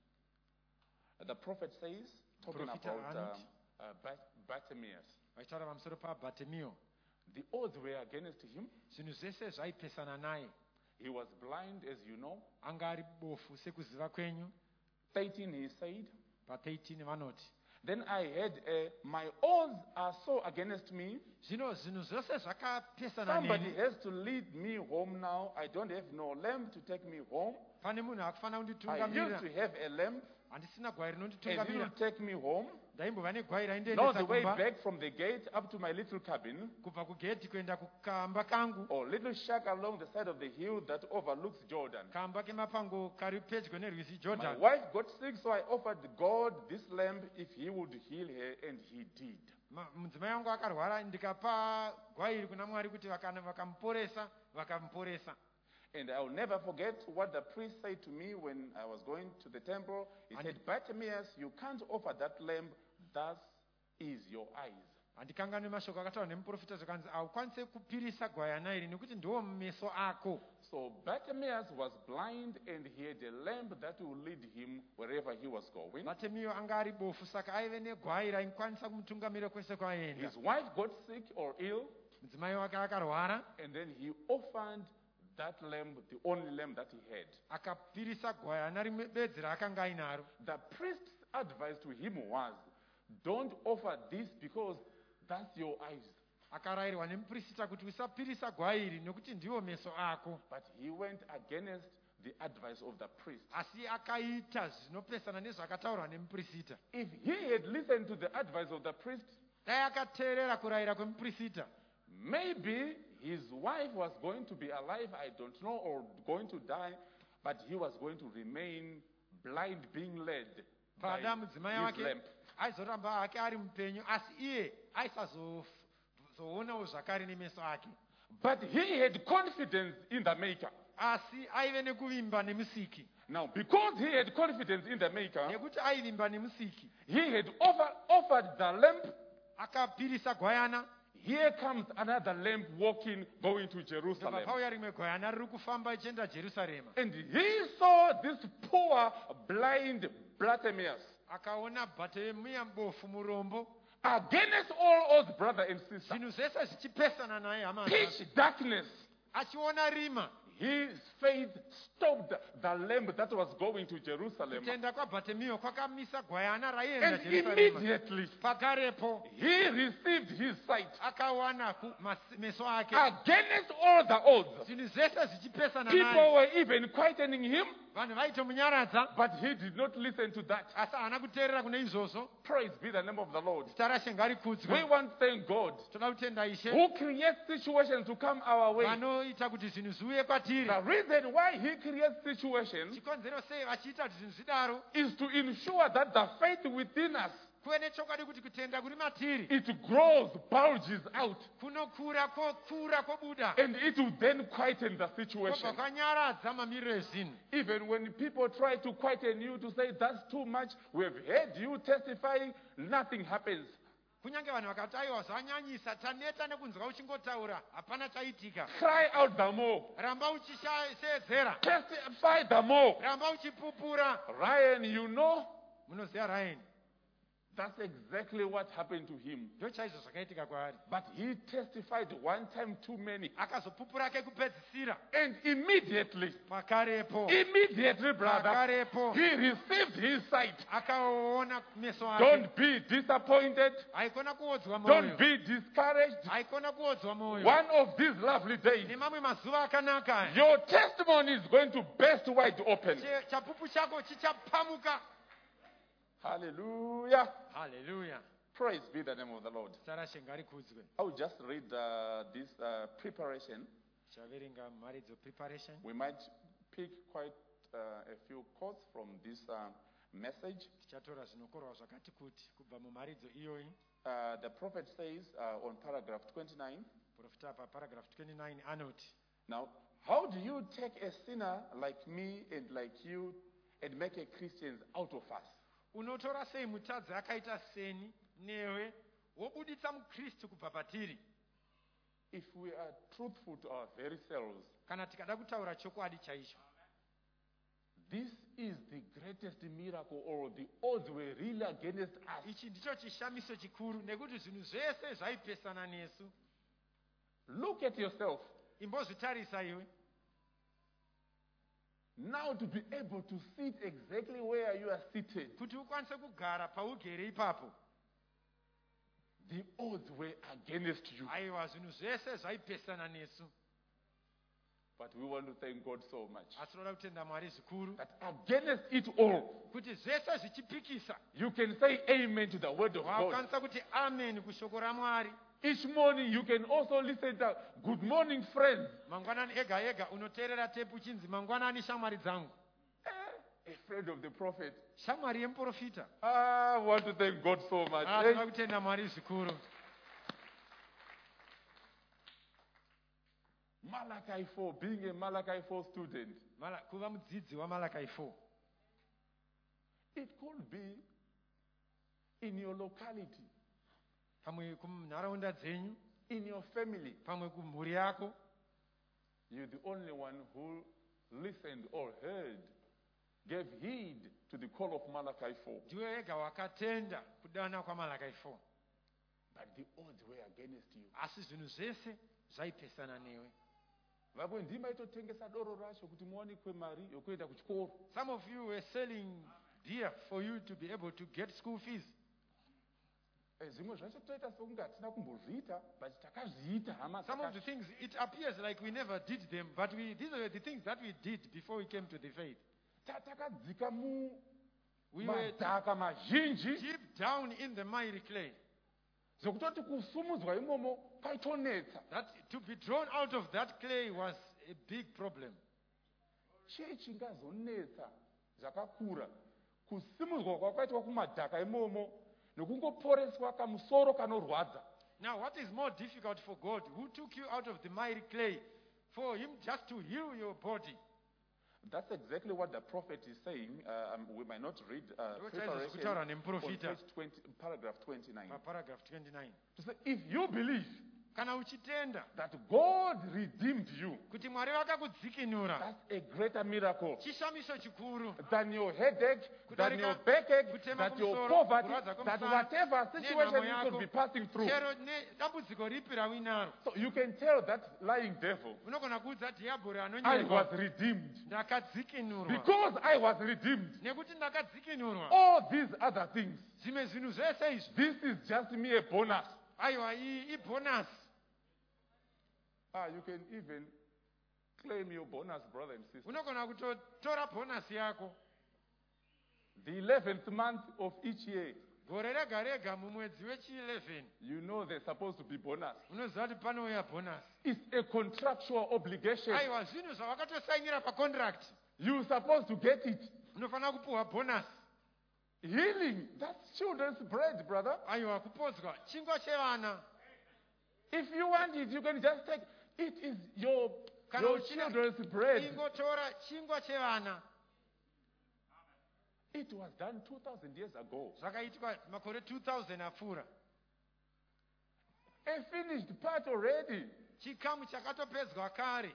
The prophet says, talking Profita about um, anoti. uh, Bat- Bartimaeus, Vachitaura pamusoro paBhatimeo. the odds were against him. Zvinhu zvese zvaipesana naye. He was blind, as you know. Anga ari bofu sekuziva kwenyu. thirteen, he said, Pa13 vanoti, then I heard, uh, my odds are so against me. zvino zvinhu zvose zvakapesana Somebody neni. has to lead me home now. I don't have no lamb to take me home. Pane munhu akufanira I used kunditungamirira. to have a lamb, Handisina gwai and he will rinonditungamirira. take me home. Ndaimbova negwai Not raindiendesa the way kumba, back from the gate up to my little cabin, kubva kugedhi kuenda kukamba kangu, or little shack along the side of the hill that overlooks Jordan. kamba kemapango kari pedyo nerwizi My Jordan. wife got sick, so I offered God this lamb if he would heal her, and he did. Ma- mudzimai wangu akarwara, ndikapa gwai iri kuna Mwari kuti vakana vakamuporesa, vakamuporesa. And I'll never forget what the priest said to me when I was going to the temple. He And- said, Bartimaeus, you can't offer that lamb, thus is your eyes. Handikanganwi mashoko akataurwa nemuprofita zvakanzi haukwanisi kupirisa gwayana iri nekuti ndiwo meso ako. So Bartimaeus was blind, and he had a lamb that would lead him wherever he was going. Bhatimeo anga ari bofu, saka aive negwai raikwanisa kumutungamirira kwese kwaenda. His wife got sick or ill, Mudzimai wake akarwara, and then he offered that lamb, the only lamb that he had. akapirisa gwayana rimwe bedzi raakanga ainaro. The priest's advice to him was, don't offer this because that's your eyes. Akarayirwa nemuprista kuti usapirisa gwai iri nekuti ndiwo meso ako. But he went against the advice of the priest. Asi akaita zvinopesana nezvakataurwa nemuprista. If he had listened to the advice of the priest, Dai akateerera kurayira kwemuprista, maybe his wife was going to be alive, I don't know, or going to die, but he was going to remain blind, being led pada mudzimai his wake lamp. aizoramba hake ari mupenyu, asi iye aisazoonawo zvakare nemeso ake. But he had confidence in the maker. Asi aive nekuvimba nemusiki. Now, because he had confidence in the maker, Nekuti aivimba nemusiki, he had offer, offered the lamp. akapirisa gwayana. Here comes another lamp walking, going to Jerusalem. Ndobva pauya rimwe gwayana riri kufamba ichienda Jerusarema. And he saw this poor, blind Bartimaeus Akaona Bhatemeya mubofu murombo, against all odds, brother and sister. zvinhu zvese zvichipesana naye hama Pitch dzake. darkness. Achiona rima. His faith stopped the lamp that was going to Jerusalem. Kutenda kwaBhatemeyo kwakamisa gwayana raienda And Jerusarema. immediately Pakarepo he received his sight akawana ku- mas- meso ake. against all the odds. Zvinhu zvese zvichipesana People naye. were even quietening him, Vanhu vaitomunyaradza, but he did not listen to that. asi haana kuteerera kune izvozvo. Praise be the name of the Lord. Zita raShe We ngarikudzwe. want to thank God Toda kutenda Ishe who creates situations to come our way. vanoita kuti zvinhu zviuye kwatiri. The reason why he creates situations Chikonzero sei vachiita kuti zvinhu zvidaro? is to ensure that the faith within us, Kuve nechokwadi kuti kutenda kuri matiri it grows, bulges out, kunokura kwokura kwobuda, and it will then quieten the kwobva situation. kwanyaradza mamiriro ezvinhu. Even when people try to quieten you to say that's too much, we have heard you testifying, nothing happens. Kunyange vanhu vakati aiwa zvanyanyisa, taneta nekunzwa uchingotaura, hapana chaitika. Cry out the more. Ramba uchisheedzera, Testify the more. ramba uchipupura. Ryan, you know, Munoziva Ryan, that's exactly what happened to him. ndo chaizvo zvakaitika kwaari. But he testified one time too many. Akazopupura kekupedzisira, And immediately, pakarepo immediately, brother, pakarepo he received his sight. akaona meso ake. Don't be disappointed. Haikona kuodzwa Don't mwoyo, be discouraged. haikona kuodzwa mwoyo. One of these lovely days, Nemamwe mazuva akanaka, your testimony is going to burst wide open. che- chapupu chako chichapamuka. Hallelujah. Haleluya. Praise be the name of the Lord. Zita raShe ngarikudzwe. I will just read uh, this uh, preparation. Chaverenga mharidzo preparation. We might pick quite uh, a few quotes from this uh, message. Tichatora zvinokorwa zvakati kuti kubva mumharidzo iyoyi. Uh, the prophet says uh, on paragraph twenty-nine, Profita paparagraph twenty-nine anoti, now, how do you take a sinner like me and like you and make a Christian out of us? unotora sei mutadzi akaita seni newe wobuditsa mukristu kubva patiri? If we are truthful to our very selves, Kana tikada kutaura chokwadi chaicho, this is the greatest miracle, or the odds were really against us. ichi ndicho chishamiso chikuru, nekuti zvinhu zvese zvaipesana nesu. Look at yourself. Imbozvitarisa iwe. Now to be able to sit exactly where you are seated, Kuti ukwanise kugara paugere ipapo, the odds were against you. aiwa zvinhu zvese zvaipesana nesu. But we want to thank God so much Asi toda kutenda Mwari zvikuru that against it all, kuti zvese zvichipikisa, you can say amen to the word of God. wakwanisa kuti amen kushoko raMwari. Each morning you can also listen to good morning friends. Mangwanani ega ega unoteerera tepu chinzi mangwanani shamwari dzangu, A friend of the prophet. shamwari yemuprofita. I want to thank God so much. Ah, Eh, toda kutenda Mwari zvikuru. Malachi four, being a Malachi four student, Mala- kuva mudzidzi waMalachi four, it could be in your locality, pamwe kunharaunda dzenyu, in your family. pamwe kumhuri yako, You're the only one who listened or heard, gave heed to the call of Malachi four. ndiwe wega wakatenda kudana kwaMalachi four, But the odds were against you. asi zvinhu zvese zvaipesana newe. Vamwe ndima itotengesa doro racho kuti muwanikwe mari yokuenda kuchikoro. Some of you were selling dear for you to be able to get school fees. Eh, zvimwe zvacho toita sekunge hatina kumbozviita, but takazviita hama. Some of the things, it appears like we never did them, but we, these are the things that we did before we came to the faith. Ta- takadzika mu We were madhaka mazhinji deep down in the miry clay. zvekutoti kusumudzwa imomo kwaitonetsa. That to be drawn out of that clay was a big problem. Chii chingazonetsa zvakakura kusimudzwa kwakaitwa kumadhaka imomo nekungoporeswa kamusoro kanorwadza. Now, what is more difficult for God, who took you out of the miry clay, for him just to heal your body? That's exactly what the prophet is saying. Uh, um, we might not read uh, What preparation is kutaura on nemuprofita page twenty, paragraph twenty-nine. paparagraph twenty-nine. To say, if you believe Kana uchitenda that God redeemed you, kuti Mwari vakakudzikinura, that's a greater miracle chishamiso chikuru, than your headache, than Kudarika your backache, kutema that your kumusoro, poverty, kurwadza that kwemusana, whatever situation nenhamo you could yako, be passing through. chero nedambudziko ripi rawinaro. So you can tell that lying devil, Unogona kuudza dhiabhori I was anonyenga, redeemed. ndakadzikinurwa. Because I was redeemed, Nekuti ndakadzikinurwa, all these other things, zvimwe zvinhu zvese izvi, this is just me a bonus. aiwa iyi ibhonasi. Ah, you can even claim your bonus, brother and sister. Unogona kutotora bhonasi yako. The eleventh month of each year, Gore rega rega mumwedzi wechi-eleven, you know there's supposed to be bonus. unoziva kuti panouya bhonasi. It's a contractual obligation. Aiwa zvinhu zvavakatosainira pacontract. You're supposed to get it. Unofanira kupuhwa bhonasi. Healing, that's children's bread, brother. Aiwa kupodzwa chingwa chevana. If you want it, you can just take it. Is your, Kana your uchida- children's bread. Ingotora chingwa chevana. It was done two thousand years ago. Zvakaitwa makore two thousand apfuura. A finished part already. Chikamu chakatopedzwa kare.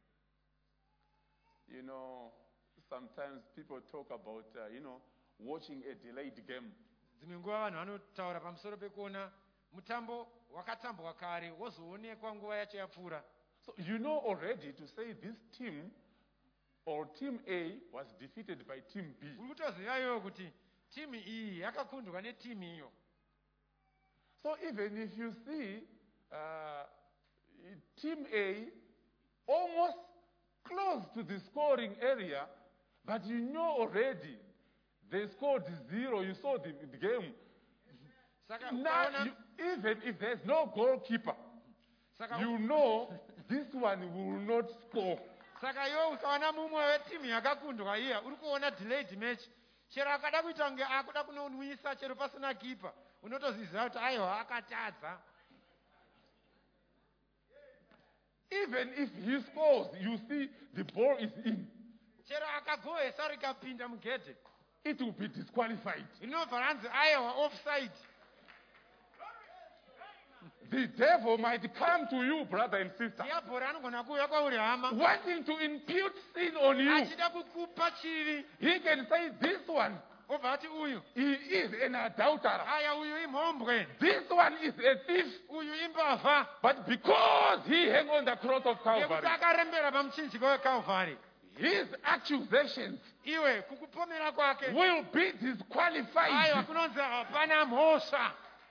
You know, sometimes people talk about, uh, you know, watching a delayed game. Dzimwe nguva vanhu vanotaura pamusoro pekuona mutambo wakatambwa kare wozoonekwa nguva yacho yapfuura. So you know already to say this team or team A was defeated by team B. Uri kutozivayo kuti timu iyi yakakundwa netimu iyo. So even if you see uh, team A almost close to the scoring area, but you know already they scored zero, you saw the, the game. Saka Now, ukaona- you, even if there's no goalkeeper, saka you know this one will not score. saka iwe ukaona mumwe wetimu yakakundwa iya uri kuona delayed match, chero akada kuita kunge akuda kunonwisa chero pasina kipa, unotoziziva kuti aiwa akatadza. Even if he scores, you see the ball is in. Chero akagohesa rikapinda mugedhe, It will be disqualified. inobva ranzi aiwa offside. The devil might come to you, brother and sister, Dhiabhori anogona kuuya kwauri hama, wanting to impute sin on you. achida kukupa chivi, He can say, this one, obva ati uyu, he is an adulterer. aya uyu imhombwe, This one is a thief. uyu imbavha. But because he hung on the cross of Nekuti Calvary, akarembera pamuchinjiko wekalvari, his accusations iwe kukupomera kwake will be aiwa disqualified kunonzi hapana mhosva.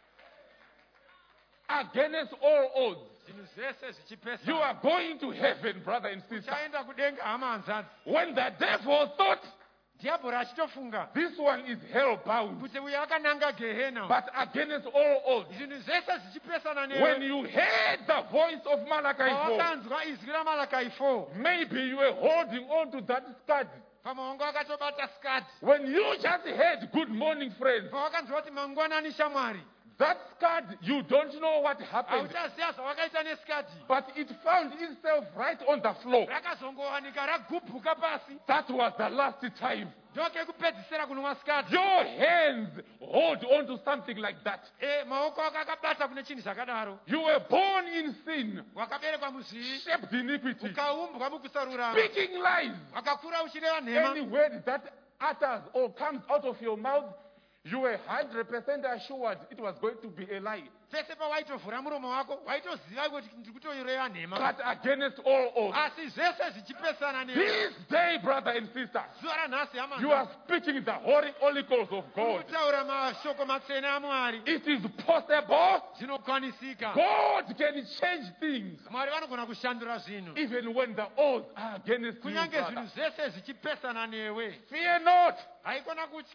against all odds. Zvinhu zvese zvichipesa, You are going to heaven, brother and sister. uchaenda kudenga hama hanzadzi. When the devil thought Dhiabhori achitofunga this one is hell bound, kuti uyu akananga gehena, but against all odds, zvinhu zvese zvichipesana when newe. you heard the voice of Malachi four, Pawakanzwa izwi ramalakai four, maybe you were holding on to that skirt. pamwe wanga wakatobata skati. When you just heard good morning, friends, Pawakanzwa kuti mangwanani shamwari, that skirt, you don't know what happened, hauchaziva zvawakaita nesikati, but it found itself right on the floor. rakazongowanika ragubhuka pasi. That was the last time. Ndoke kupedzisira kunwa sikati. Your hands hold on to something like that. E, maoko ako akabata kune chinhu zvakadaro. You were born in sin, Wakaberekwa muzvivi, shaped iniquity, ukaumbwa mukusarurama, speaking lies. wakakura uchireva nhema. Any word that utters or comes out of your mouth, you were one hundred percent assured it was going to be a lie. Pese pawaitovhura muromo wako waitoziva kuti ndiri kutoireva nhema, But against all odds, asi zvese zvichipesana newe. this day, brother and sister, Zuva ranhasi hama, you are speaking the holy oracles of God. kutaura mashoko matsvene aMwari. It is possible Zvinokwanisika. God can change things Mwari vanogona kushandura zvinhu, even when the odds are against you. kunyange brother. zvinhu zvese zvichipesana newe. Fear not. Haikona kutya.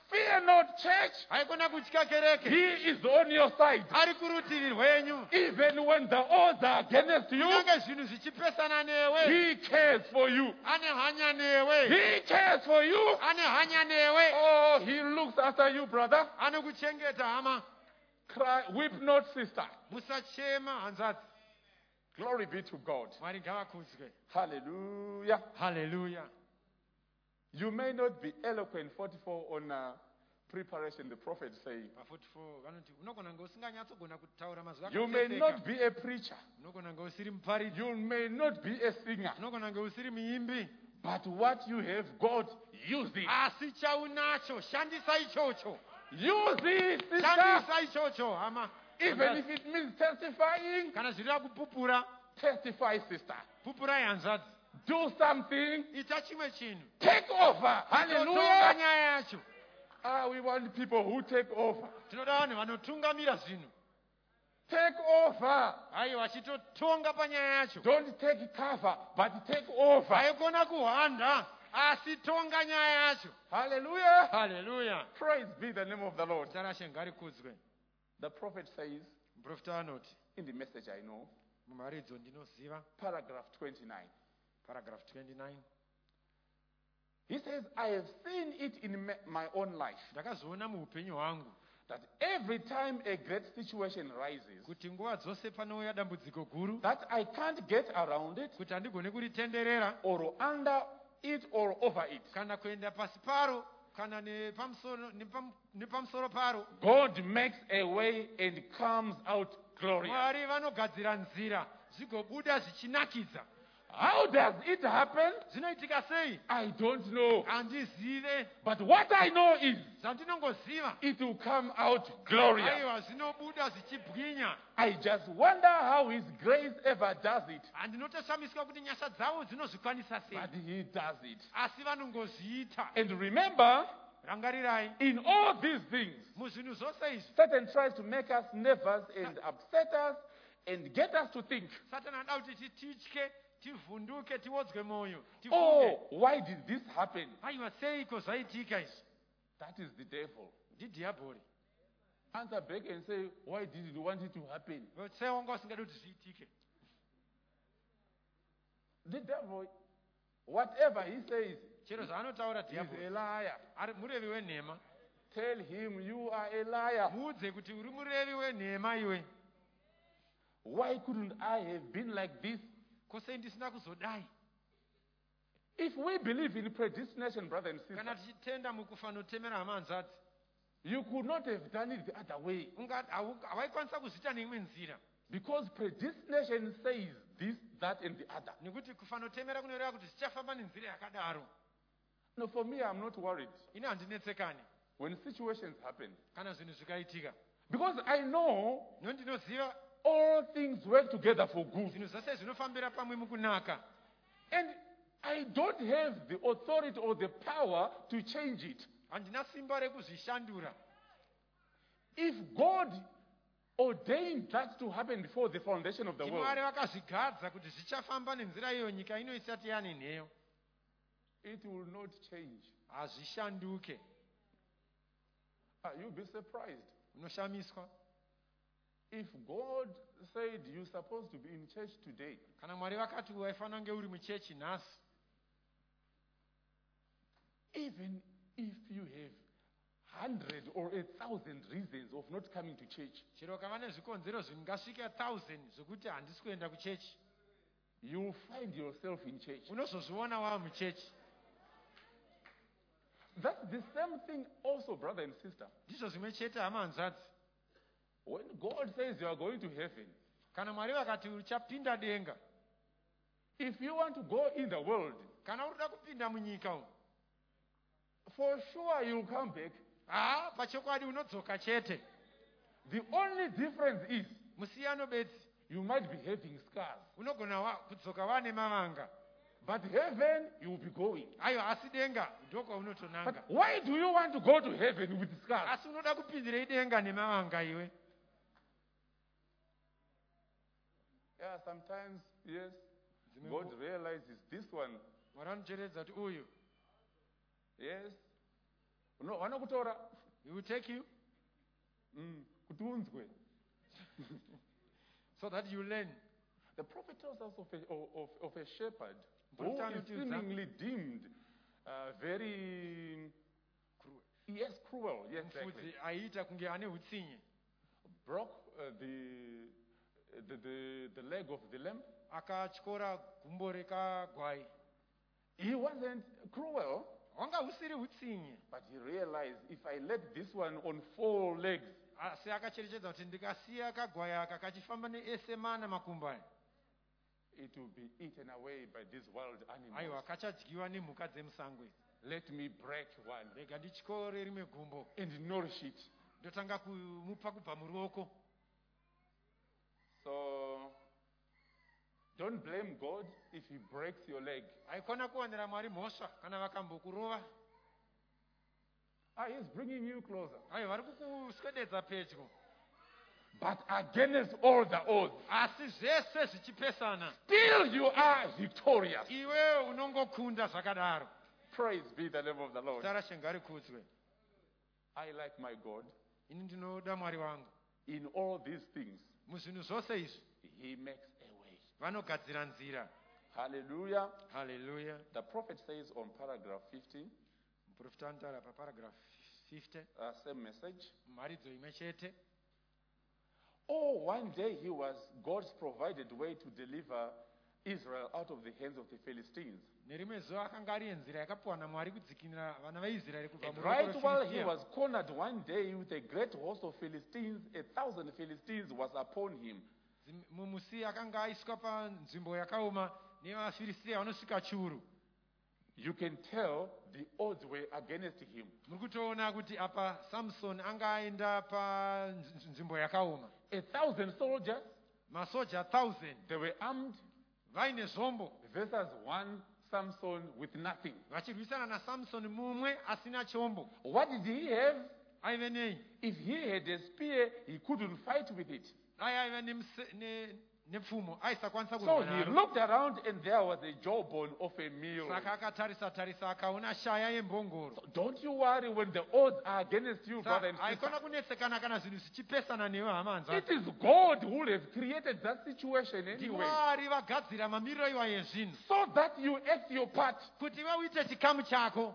Fear not, church. haikona kutya kereke, He is on your side. ari kurutivi rwenyu. Even when the odds are against you, Kunyange zvinhu zvichipesana newe, He cares for you. ane hanya newe, He cares for you. ane hanya newe, Oh, He looks after you, brother. anokuchengeta hama. Cry, weep not, sister. Musachema hanzvadzi. Glory be to God. Mwari ngavakudzwe. Hallelujah. Hallelujah. You may not be eloquent, forty-four, on uh, preparation, the prophet say. Pa forty-four vanoti unogona kunge usinganyatsogona kutaura mazwi You may akapfeka. not be a preacher. Unogona kunge usiri muparidzi. You may not be a singer. Unogona kunge usiri muimbi. But what you have, God, use it. Asi chaunacho, shandisa ichocho. Use it, sister. Shandisa ichocho hama. Even if it means testifying, Kana zvireva kupupura, testify, sister. pupurai hanzvadzi. Do something. Ita chimwe chinhu. Take over. Totonga Hallelujah. nyaya yacho. Ah, we want people who take over. Tinoda vanhu vanotungamira zvinhu. Take over. Hai vachitotonga panyaya yacho. Don't take cover, but take over. Haikona kuhanda, asi tonga nyaya yacho. Hallelujah. Hallelujah. Praise be the name of the Lord. Zita raShe ngarikudzwe. The prophet says, Muprofita anoti, in the message I know, mumaridzo ndinoziva, paragraph twenty-nine. paragraph twenty-nine. He says, I have seen it in ma- my own life Ndakazoona muupenyu hwangu that every time a great situation rises, kuti nguva dzose panouya dambudziko guru, that I can't get around it kuti handigoni kuritenderera or under it or over it. kana kuenda pasi paro kana nepamusoro nepam- nepamusoro paro. God makes a way and comes out glorious. Mwari vanogadzira nzira zvigobuda zvichinakidza. How does it happen? Zvinoitika sei? I don't know. Handizive. But what I know is Zvandinongoziva, it will come out glorious. aiwa zvinobuda zvichibwinya. I just wonder how His grace ever does it. Handinotoshamiswa kuti nyasha dzavo dzinozvikwanisa sei, But He does it. asi vanongozviita. And remember, Rangarirai, in all these things, muzvinhu zvose izvi Satan tries to make us nervous and upset us and get us to think, Satani ada kuti titye, tivhunduke, tiwodzwe mwoyo, tifunge, oh, why did this happen? aiwa seiko zvaitika izvi. That is the devil. Ndidhiabhori. Answer back and say, why did you want it to happen? Sei wanga usingadi kuti zviitike. The devil, whatever he says, Chero zvaanotaura is dhiabhori, a liar. ari murevi wenhema. Tell him you are a liar. Muudze kuti uri murevi wenhema iwe. Why couldn't I have been like this? Kwose ndisina kuzodai. If we believe in predestination, brother and sister, Kana tichitenda mukufa notemera hama hanzvadzi, you could not have done it the other way. ungati hawu- hawaikwanisa kuzviita neimwe nzira. Because predestination says this, that, and the other. Nekuti kufa notemera kunoreva kuti zvichafamba nenzira yakadaro. No, for me, I'm not worried Ine handinetsekani when situations happen. kana zvinhu zvikaitika. Because I know No, ndinoziva all things work together for good. zvinhu zvose zvinofambira pamwe mukunaka. And I don't have the authority or the power to change it. Handina simba rekuzvishandura. If God ordained that to happen before the foundation of the world, Mwari vakazvigadza kuti zvichafamba nenzira iyo nyika ino isati yane nheyo. it will not change. Hazvishanduke. Ah, you'll be surprised. Unoshamiswa. If God said you're supposed to be in church today, Kana Mwari vakati waifanira kunge uri muchechi nhasi, even if you have hundred or a thousand reasons of not coming to church, chero kava nezvikonzero zvingasvika thousand zvokuti handisi kuenda kuchechi, you'll find yourself in church. unozozviona wava muchechi. That's the same thing also, brother and sister. Ndizvo zvimwe chete hama hanzvadzi. When God says you are going to heaven, Kana Mwari vakati uchapinda denga, if you want to go in the world, kana urikuda kupinda munyika umu, for sure you'll come back. haa pachokwadi unodzoka chete. The only difference is Musiyano bedzi, you might be having scars. unogona wa- kudzoka wane mavanga. But heaven, you will be going. Aiwa, asi denga ndiko But unotonanga. why do you want to go to heaven with scars? Asi unoda kupindirei denga nemavanga iwe. Yeah, sometimes, yes, God realizes this one, Mwari anoteredza kuti uyu, yes, No, vanokutora He will take you mm, kuti unzwe. so that you learn. The prophet tells us of a, of, of a shepherd who Mprofita is anotidza- seemingly deemed uh, very, yes, cruel, yes, exactly. Mfudzi aiita kunge ane hutsinye. Broke uh, the, the, the, the leg of the lamb. Akatyora gumbo rekagwai. He wasn't cruel, Wanga husiri hutsinye. but he realized if I let this one on four legs, Asi akacherechedza kuti ndikasiya kagwai aka kachifamba neese mana makumbo aya, it will be eaten away by these wild animals. aiwa kachadyiwa nemhuka dzemusango idzi. Let me break one Rega ndityore rimwe gumbo and nourish it. ndotanga kumupa kubva muruoko. So don't blame God if he breaks your leg. Haikona kuwanira Mwari mhosva kana vakambokurova. Ah, he's bringing you closer. Aiwa vari kukuswededza pedyo. But against all the odds, Asi zvese zvichipesana, still you are victorious. iwe unongokunda zvakadaro. Praise be the name of the Lord. Sara Shenga rikudzwe. I like my God. Ini ndinoda Mwari wangu. In all these things, Muzvinhu zvose izvi he makes a way. vanogadzira nzira. Hallelujah. Hallelujah. The prophet says on paragraph fifty, Muprofita anotaura paparagraph fifty, uh, same message. mharidzo imwe chete. Oh, one day he was, God's provided way to deliver Israel out of the hands of the Philistines. Nerimwe zuva akanga ari nzira yakapiwa naMwari kudzikinira vana veIsraeri kubva And muruoko right while he rweFilistia. was cornered one day with a great host of Philistines, a thousand Philistines was upon him. Zim- mumusi akanga aiswa panzvimbo yakaoma nevaFilistia vanosvika chiuru. You can tell the odds were against him. Muri kutoona kuti apa Samson anga aenda panzvimbo yakaoma. A thousand soldiers, Masoja thousand they were armed, vaine zvombo versus one Samson with nothing. vachirwisana naSamson mumwe asina chombo. What did he have? Aive nei? If he had a spear, he couldn't fight with it. Dai aive nemse- ne- nepfumo aisakwanisa So kurwa he naro. looked around and there was a jawbone of a meal. Saka akatarisa tarisa akaona shaya yembongoro. So don't you worry when the odds are against you, brother and sister. Haikona kunetsekana kana zvinhu zvichipesana newe hama It hanzvadzi. is God who has created that situation anyway. Mwari vagadzira mamiriro iwa yezvinhu So that you act your part. kuti iwe uite chikamu chako.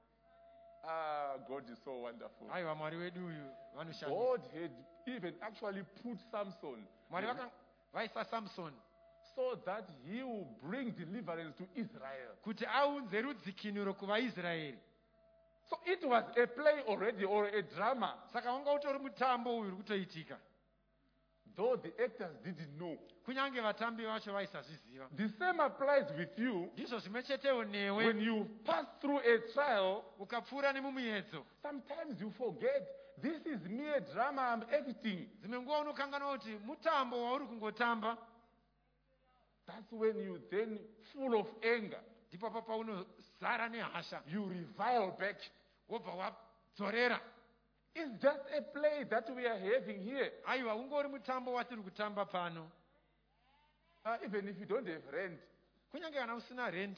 Ah, God is so wonderful. Aiwa Mwari wedu uyu vanoshandisa. God had even actually put Samson Mwari vaka- vaisa Samson so that he will bring deliverance to Israel. kuti aunze rudzikinuro kuvaIsraeri. So it was a play already or a drama, Saka wanga utori mutambo uyu uri kutoitika. though the actors didn't know. Kunyange vatambi vacho vaisazviziva. The same applies with you. Ndizvo zvimwe chetewo When newe you pass through a trial, ukapfuura nemumuedzo. sometimes you forget this is mere drama I'm acting. Dzimwe nguva unokanganwa kuti mutambo wauri kungotamba. That's when you then, full of anger, Ndipo apa paunozara nehasha you revile back. wobva wadzorera. It's just a play that we are having here. Aiwa ungori mutambo watiri kutamba pano. Uh, even if you don't have rent, Kunyange kana usina rent.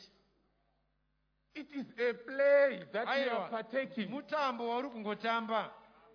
it is a play that we are Aiwa partaking. mutambo wauri kungotamba.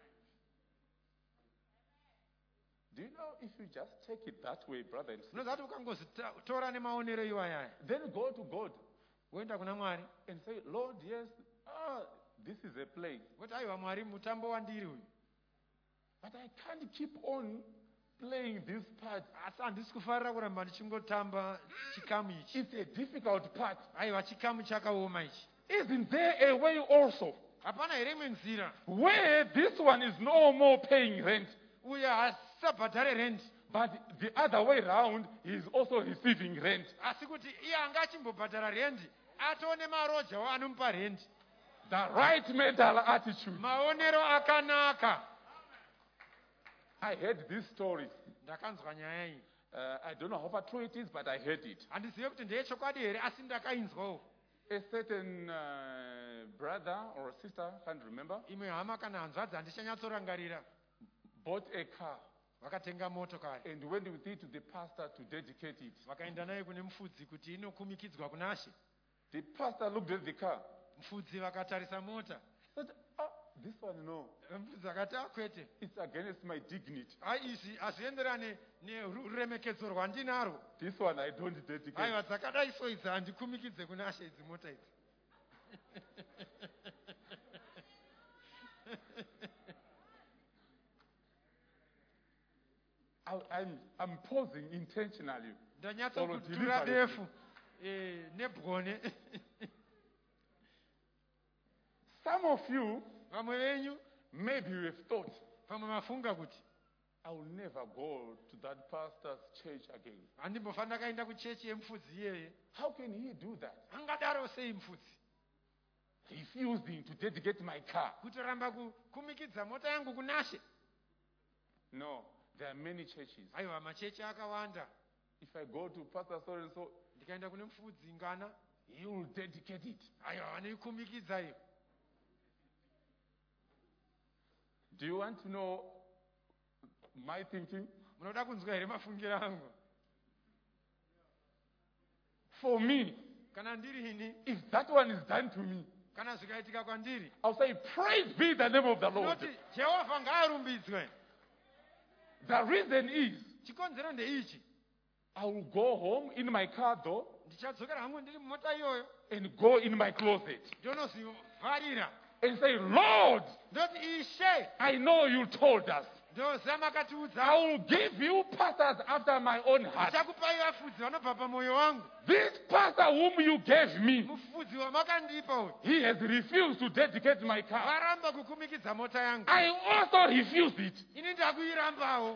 Do you know if you just take it that way, brother and sister, Unoziva kuti ukangozitora nemaonero iwayaya then go to God woenda kuna Mwari and say, Lord, yes, ah, this is a play. woti aiwa Mwari mutambo wandiri uyu. But I can't keep on playing this part. Asi handisi kufarira kuramba ndichingotamba chikamu ichi. It's a difficult part. Aiwa chikamu chakaoma ichi. Isn't there a way also Hapana here imwe nzira where this one is no more paying rent, uye hasabhadhare rent but the other way around, he is also receiving rent? asi kuti iye anga achimbobhadhara rendi atone marojawo anomupa rendi. The right mental attitude. Maonero akanaka. I heard this story. Ndakanzwa nyaya iyi. Uh, I don't know how far true it is, but I heard it. Handizive kuti ndeyechokwadi here asi ndakainzwawo. A certain uh, brother or sister, can't remember, Imwe hama kana hanzvadzi handichanyatsoorangarira bought a car vakatenga motokari and went with it to the pastor to dedicate it. vakaenda nayo kune mufudzi kuti inokumikidzwa kuna She. The pastor looked at the car. Mufudzi vakatarisa mota Said, ah, this one, no. Mufudzi akati akwete, It's against my dignity. aisi asienderane neruremekedzo rwandinarwo. This one I don't dedicate. Aiwa, dzakadai so idzi handikumikidze kuna She idzi mota idzi. I, I'm, I'm pausing intentionally. Ndanyatso Follow kutura deliberately. defu eh, nebwone. Some of you, Vamwe venyu maybe you have thought, pamwe mafunga kuti I will never go to that pastor's church again. handimbofanira kaenda kuchechi yemufudzi iyeye. How can he do that? Angadaro sei mufudzi? Refusing to dedicate my car. Kutoramba kukumikidza mota yangu kuna She. No, there are many churches. Aiwa, machechi akawanda. If I go to Pastor so and so, Ndikaenda kune mufudzi ngana, he will dedicate it. aiwa, vanoikumikidza iyo. Do you want to know my thinking? Munoda kunzwa here mafungiro angu? For me, Kana ndiri ini, if that one is done to me, kana zvikaitika kwandiri, I'll say, praise be the name of the Lord. noti Jehovha ngaarumbidzwe. The reason is, Chikonzero ndeichi, I will go home in my car though, ndichadzokera hangu ndiri mumota iyoyo, and go in my closet ndonozivharira. and say, Lord, Ndoti Ishe, I know you told us. ndoziva makatiudza, I will give you pastors after my own heart. ndichakupai vafudzi vanobva pamwoyo wangu. This pastor whom you gave me, Mufudzi wamakandipa uyu, he has refused to dedicate my car. varamba kukumikidza mota yangu. I also refused it. Ini ndakuirambawo.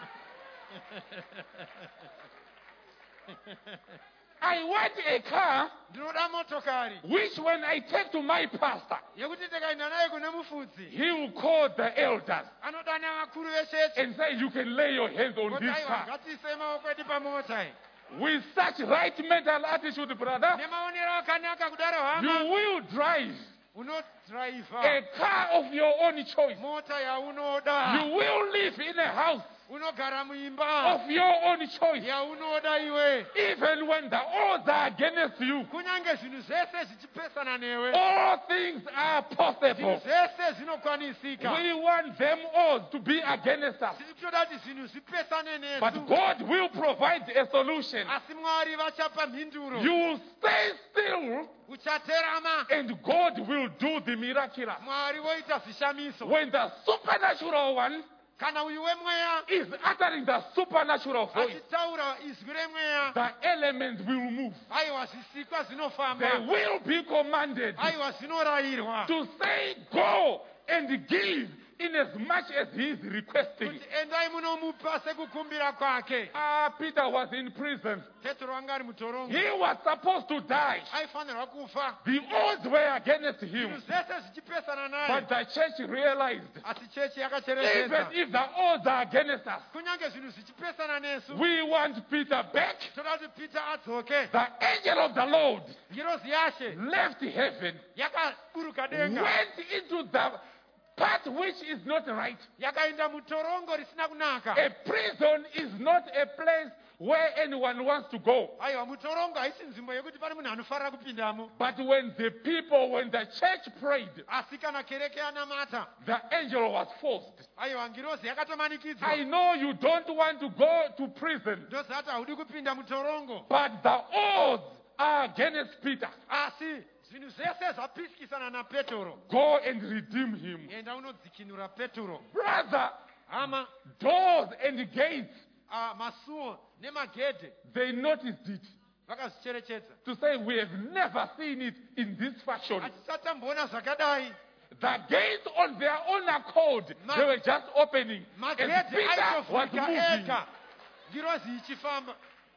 I want a car Ndinoda motokari which when I take to my pastor, yekuti ndikaenda naye kune mufudzi, he will call the elders anodana vakuru vechechi and say, you can lay your hands on kuti this aiwa, car. ngatiise maoko edu pamota iyi. With such right mental attitude, brother, Nemaonero akanaka kudaro you hama, will drive unodraivha a car of your own choice. mota yaunoda, You will live in a house unogara muimba of your own choice. yaunoda iwe. Even when the odds are against you, Kunyange zvinhu zvese zvichipesana newe, all things are zvinhu possible. zvese zvinokwanisika. We want them all to be against us. Tiri kutoda kuti zvinhu zvipesane But nesu, God will provide a solution. asi Mwari vachapa mhinduro. You will stay still Uchaterama, and God will do the miraculous. Mwari voita zvishamiso. When the supernatural one Kana uyu wemweya is uttering the supernatural voice, achitaura izwi remweya, the elements will move. aiwa zvisikwa They zvinofamba, will be commanded aiwa zvinorayirwa to say, go and give in as much as he is requesting. kuti endai munomupa sekukumbira kwake. Ah, Peter was in prison. Petro anga ari mutorongo, He was supposed to die. aifanirwa kufa, The odds were against zvinhu him. zvese zvichipesana naye, But the church realized, asi chechi even yakacherechedza. if the odds are against us, Kunyange zvinhu zvichipesana nesu, we want Peter back. toda kuti Peter adzoke. The angel of the Lord Ngirozi yashe left heaven, yakaburuka denga, went into the part which is not right. yakaenda mutorongo risina kunaka. A prison is not a place where anyone wants to go. Aiwa, mutorongo haisi nzvimbo yekuti pane munhu anofarira kupindamo. But when the people, when the church prayed, Asi kana kereke yanamata, the angel was forced. aiwa, ngirozi yakatomanikidzwa. I know you don't want to go to prison, Ndozati haudi kupinda mutorongo, but the odds are against Peter. asi zvinhu zvese zvapiskisana naPetro. Go and redeem him. Enda unodzikinura Petro. Brother, Hama, doors and gates, ah, masuo nemagedhe they noticed it. vakazvicherechedza. To say, we have never seen it in this fashion. Hatisatamboona zvakadai. The gates on their own accord, Ma- they were just opening. And Magedhe Peter was aitovhurika moving. ega, ngirozi ichifamba.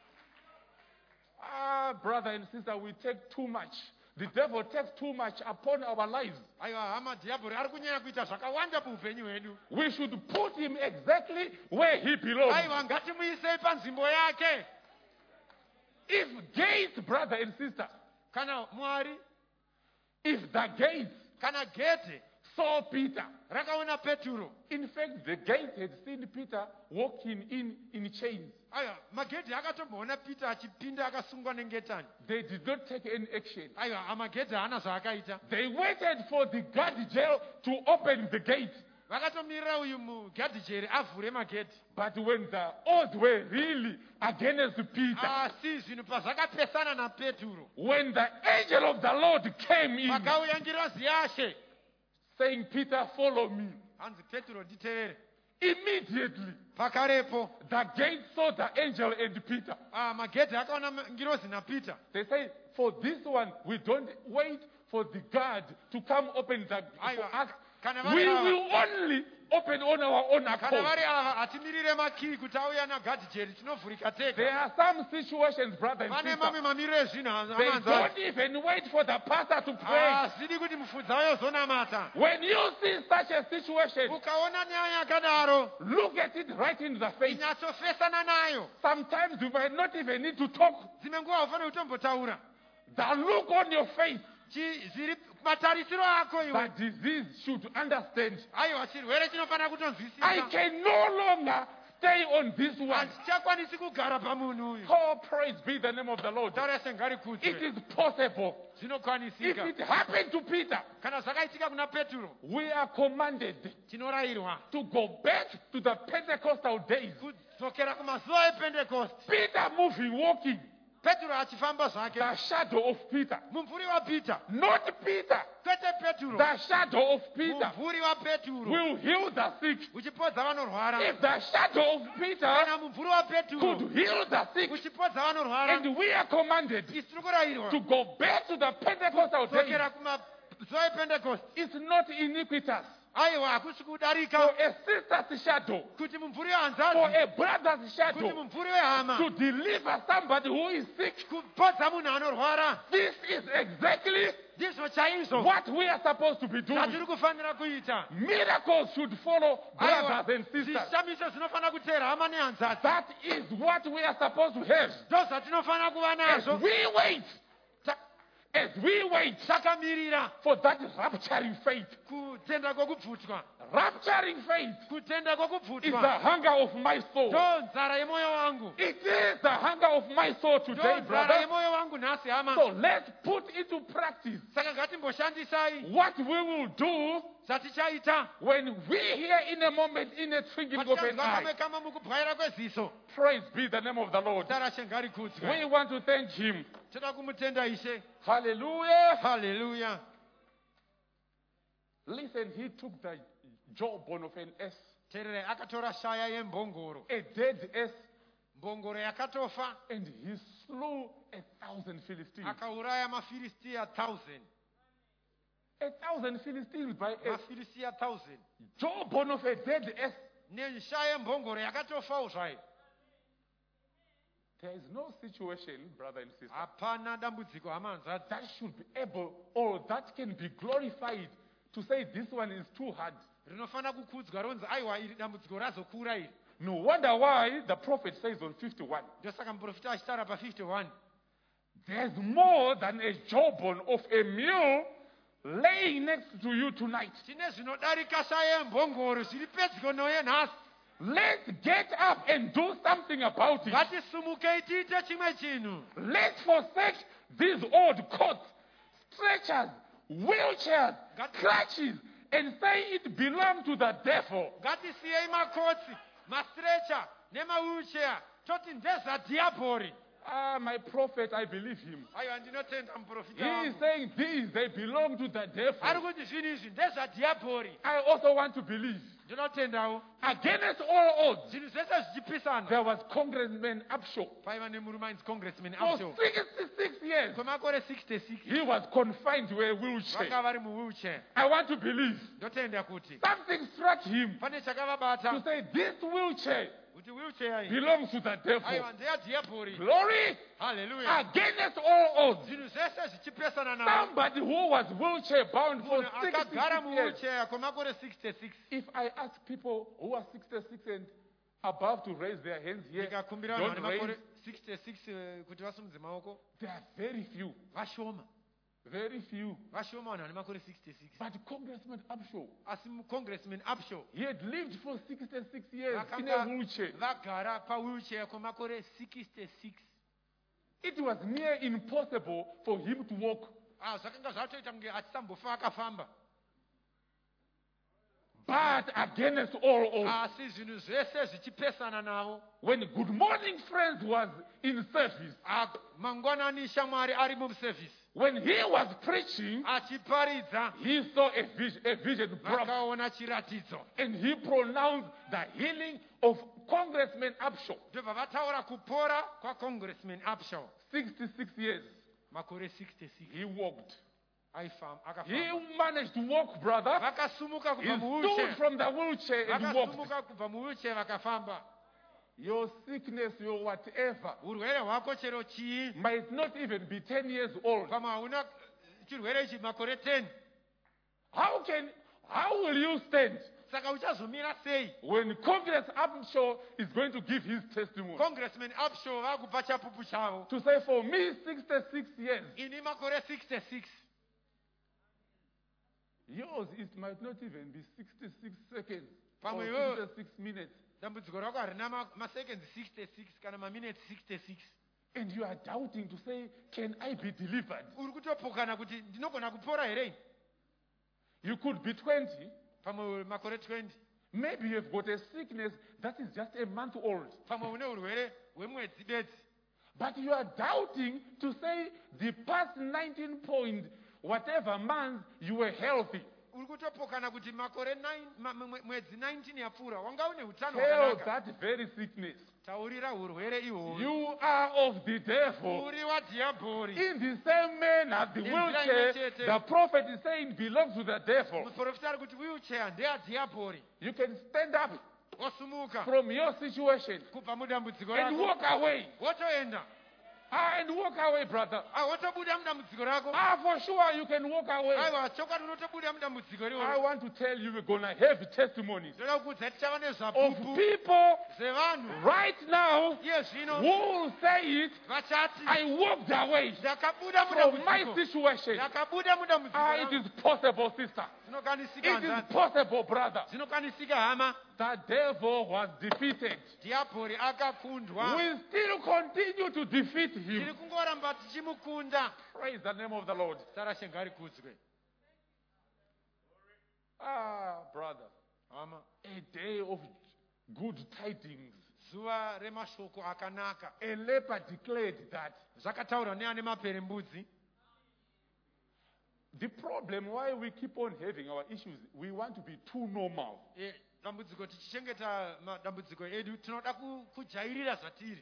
Ah, brother and sister, we take too much. The devil takes too much upon our lives. Aiwa, hama, dhiabhori ari kunyanya kuita zvakawanda muupenyu hwedu. We should put him exactly where he belongs. Aiwa, ngatimuisei panzvimbo yake. If gates, brother and sister, Kana Mwari, if the gates kana gedhe saw Peter. rakaona Peturo. In fact, the gate had seen Peter walking in in chains. Aiwa, magedhi akatomboona Peter achipinda akasungwa nengetani. They did not take any action. Aiwa, amagedhi haana zvaakaita. They waited for the guard jail to open the gate. Vakatomirira uyu mugadhi jeri avhure magedhi. But when the odds were really against Peter, Asi zvinhu pazvakapesana naPeturo. when the angel of the Lord came in, Pakauya ngirozi yaShe. saying, Peter, follow me. Hanzi Peturo nditevere. Immediately, Pakarepo. the gate saw the angel and Peter. Ah, magedhi akaona ngirozi naPeter. They say, for this one, we don't wait for the guard to come open the Aiwa, for us. kana We vari ava- will only open on our own kana accord. vari ava hatimirire makii kuti auya nagadhi jeri tinovhurika There tega. are some situations, brother and Pane sister, mamwe mamiriro ezvinhu they amanzwa. don't even wait for the pastor to pray. Hazvidi kuti mufudzi ayozonamata. When you see such a situation, Ukaona nyaya yakadaro, look at it right in the face. inyatsofesana nayo. Sometimes you might not even need to talk. Dzimwe nguva ufanira kutombotaura. The look on your face, Chi- zviri matarisiro ako the iwe. disease should understand. Aiwa, chirwere chinofanira I kutonzwisisa. can no longer stay on this one. Handichakwanisi kugara pamunhu uyu. Oh, praise be the name of the Lord. Taura sengari It kudzwe. is possible. If Zvinokwanisika. it happened to Peter, Kana zvakaitika kuna Peturo, we are commanded tinorayirwa to go back to the Pentecostal days. kudzokera kumazuva ePentecost. Peter moving, walking, Peturo achifamba zvake. the shadow of Peter. Mumvuri waPeter. Not Peter, Kwete Peturo. the shadow of Peter Mumvuri waPeturo. will heal the sick. Uchipodza vanorwara. If the shadow of Peter Kana mumvuri waPeturo. could heal the sick, Uchipodza vanorwara. and we are commanded Isi tiri kurayirwa. to go back to the Pentecostal days, Kudzokera kumazuva ePentecost. it's not iniquitous. Aiwa, hakusi For kudarika. a sister's shadow, Kuti mumvuri for wehanzvadzi. a brother's Kuti shadow, mumvuri wehama. to deliver somebody who is sick, Kupodza munhu anorwara. this is exactly Ndizvo chaizvo what we are supposed to be zvatiri doing. kufanira kuita. Miracles should follow Aiwa, brothers and sisters. zvishamiso zvinofanira kutera hama nehanzvadzi. That is what we are supposed to have. Ndo zvatinofanira kuva As nazvo. we wait, as we wait Takamirira for that rapturing faith. kutenda kwokubvutwa. Rapturing faith Kutenda is the kwokubvutwa. hunger of my soul. Ndo nzara yemwoyo wangu. It is the hunger of my soul Ndo today, nzara brother. yemwoyo wangu nhasi hama. So let's put into practice Saka ngatimboshandisai what we will do zvatichaita. when we hear in a moment, in a twinkling of an Patichanzwa eye. kamwe kama mukubwaira kweziso. Praise be the name of the Lord. Tara shengari kudzwe. We want to thank Him. Toda kumutenda Ishe. Hallelujah. Hallelujah. Listen, He took the jawbone of an ass, Terere akatora shaya yembongoro. a dead ass, Mbongoro yakatofa. and He slew a thousand Philistines. Akauraya mafilistia thousand. A thousand Philistines by a Mafilistia thousand. jawbone of a dead ass. Neshaya yembongoro yakatofawo zvayo. There is no situation, brother and sister, Hapana dambudziko hamanzvadzi. that should be able or that can be glorified to say this one is too hard. Rinofanira kukudzwa ronzi aiwa iri dambudziko razokura iri. No wonder why the prophet says on fifty-one, Ndosaka muprofita achitaura pa fifty-one. there's more than a jawbone of a mule laying next to you tonight. Tine zvinodarika shaya yembongoro zviri pedyo noye nhasi. Let's get up and do something about it. Ngatisumukei tiite chimwe chinhu. Let's forsake these old coats, stretchers, wheelchairs, crutches, and say it belongs to the devil. Ngatisiyei makotsi, mastrecha nemawheelchair. Toti ndezvadhiabhori. Ah, my prophet, I believe him. Aiwa ndinotenda muprofita He is wangu. saying these, they belong to the Ari devil. kuti zvinhu izvi ndezvadhiabhori. I also want to believe. Ndinotendawo. Against all odds, Zvinhu zvese zvichipisana. there was Congressman Upshaw. Paiva nemurume ainzi congressman For Upshaw. sixty-six years, Kwemakore sixty-six. he was confined to a wheelchair. Vanga vari muwheelchair. I want to believe. Ndotenda kuti. Something struck him Pane to chakavabata. say this wheelchair Kuti wheelchair iyi. belongs to the devil. Aiwa ndeyadhiabhori. Glory Hallelujah. against all odds. Zvinhu zvese zvichipesana nawo. Somebody who was wheelchair bound for Munhu akagara sixty-six years. muwheelchair kwemakore sixty-six. If I ask people who are sixty-six and above to raise their hands here, Ndikakumbira vanhu don't vane makore raise, sixty-six eh, kuti vasumudze maoko. there are very few. Vashoma. Very few. vashoma vanhu vane makore sixty-six. But Congressman Upshaw, Asi congressman Upshaw he had lived for sixty-six years in a vakanga wheelchair. vagara pawheelchair kwemakore sixty-six. It was near impossible for him to walk. Ah, zvakanga zvatoita kunge achisambofa akafamba. But against all odds, Asi zvinhu zvese zvichipesana navo. when Good Morning Friends was in service, Ah, mangwanani shamwari ari muservice. when he was preaching, Achiparidza he saw a vision, a vision brought, vakaona chiratidzo. and he pronounced the healing of Congressman Upshaw, Ndobva vataura kupora kwacongressman Upshaw. sixty-six years. Makore sixty-six. He walked. Aifam- He akafamba. managed to walk, brother. Vakasumuka He kubva stood muwheelchair. from the wheelchair and walked. Vakasumuka kubva muwheelchair vakafamba. Your sickness, your whatever, Urwere hwako chero chii. might not even be ten years old. Pamwe hauna chirwere ichi makore ten. How can, how will you stand Saka uchazomira sei? when Congress Upshaw is going to give his testimony? Congressman Upshaw vakupa chapupu chavo. To say, for me, sixty-six years, Ini makore sixty-six. yours, it might not even be sixty-six seconds or Pamwe yo- sixty-six minutes. Dambudziko rako harina ma- maseconds sixty-six kana maminutes sixty-six. And you are doubting to say, can I be delivered? Uri kutopokana kuti ndinogona kupora here? You could be twenty. Pamwe makore twenty. Maybe you've got a sickness that is just a month old. Pamwe une urwere hwemwedzi bedzi. But you are doubting to say the past nineteen point whatever months you were healthy. Uri kutopokana kuti makore nine- ma- mwe- mwedzi nineteen yapfuura wanga une utano Tell hwakanaka. that very sickness, Taurira urwere ihwohwo. you are of the devil. Uri wadhiabhori. In the same manner, the In wheelchair, blind the prophet is saying, belongs to the devil. Muprofita ari kuti wheelchair ndeyadhiabhori. You can stand up Wosumuka from your situation kubva mudambudziko and rako. walk away. Wotoenda. Ah, and walk away, brother. Ah, wotobuda mudambudziko rako. Ah, for sure you can walk away. Aiwa, chokwadi unotobuda mudambudziko I iroro. want to tell you, we're going to have testimonies Ndoda kukuudza tichava of nezvapupu people zvevanhu right now iye zvino who will say it. vachati I walked away ndakabuda from my mudambudziko. situation. Ndakabuda mudambudziko Ah, it rangu. is possible, sister. Zvinokanisika It is hanzvadzi. possible, brother. Zvinokanisika hama. The devil was defeated. Dhiabhori akakundwa. We still continue to defeat Tiri him. kungoramba tichimukunda. Praise the name of the Lord. Sara shengari kudzwe. Ah, brother. Hama. A day of good tidings. Zuva remashoko akanaka. A leper declared that Zvakataurwa neane maperembudzi. the problem why we keep on having our issues, we want to be too normal. Eh, dambudziko tichichengeta madambudziko edu tinoda ku- kujairira zvatiri.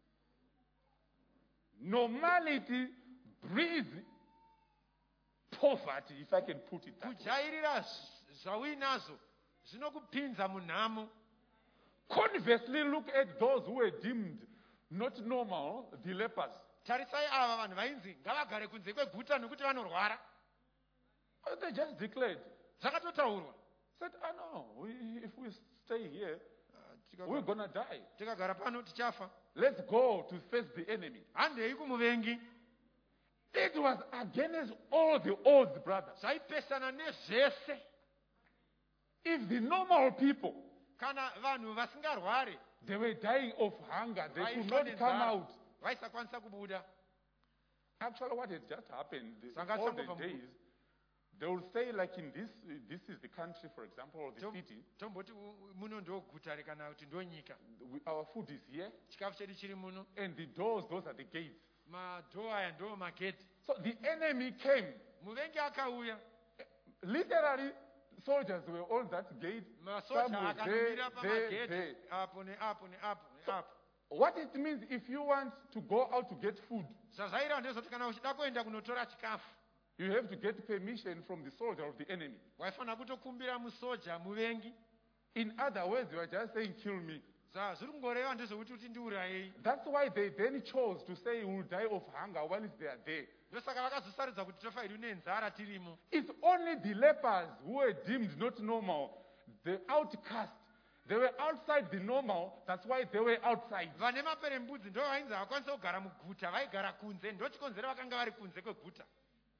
Normality breeds poverty, if I can put it that way. Kujairira z- zvauinazvo zvinokupinza munhamo. Conversely, look at those who were deemed not normal, the lepers. Tarisai ava vanhu vainzi ngavagare kunze kweguta nokuti vanorwara. Uh, They just declared, Zvakatotaurwa. said, oh no, we, if we stay here, Ah, we're tikagara- going to die. tikagara pano tichafa. Let's go to face the enemy. Handei kumuvengi. It was against all the odds, brother. Zvaipesana nezvese. If the normal people, Kana vanhu vasingarwari they were dying of hunger, they could vaifa not come nenzara, out. vaisakwanisa kubuda. Actually, what had just happened, the, Sanga all changu the pamu- days, they will say, like in this, this is the country, for example, or the Tom- city, tomboti u- u- muno ndo guta re kana kuti ndo nyika. we, our food is here, Chikafu chedu chiri muno. and the doors, those are the gates. Madhoo aya ndo magedhi. So the enemy came. Muvengi akauya. Literally, soldiers were on that gate. Masoja Some were there, akamira there, pamagedhi. there. Apo neapo neapo So, neapo. what it means, if you want to go out to get food, Zvazvaireva ndezvoti kana uchida kuenda kunotora chikafu you have to get permission from the soldier of the enemy. waifanira kutokumbira musoja muvengi. In other words, you are just saying, kill me. Saka zviri kungoreva ndezvokuti kuti ndiurayei. That's why they then chose to say, we will die of hunger while they are there. Ndosaka vakazosaridza kuti tofa idu nenzara tirimo. It's only the lepers who were deemed not normal, the outcast. They were outside the normal, that's why they were outside. Vane maperembudzi ndo vainzi havakwanisa kugara muguta vaigara kunze. Ndo chikonzero vakanga vari kunze kweguta.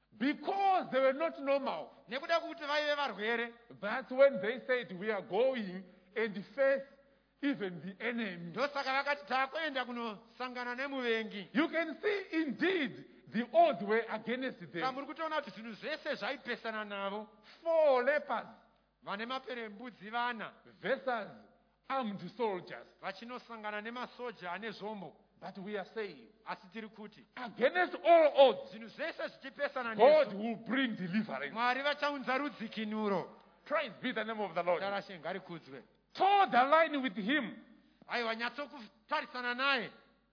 Because they were not normal. nekuda kuti vaive varwere. That's when they said, we are going and face even the enemy. Ndosaka vakati takuenda kunosangana nemuvengi. You can see indeed the odds were against them. Kamuri kutoona kuti zvinhu zvese zvaipesana navo. Four lepers Vane maperembudzi vana versus armed soldiers. vachinosangana nemasoja ane zvombo. But we are saying, Asi tiri kuti against all odds, zvinhu zvese zvichipesana God nesu, will bring deliverance. Mwari vachaunza rudzikinuro. Praise be the name of the Lord. Tarashe ngarikudzwe. Toe the line with him. Aiwa nyatsotarisana naye.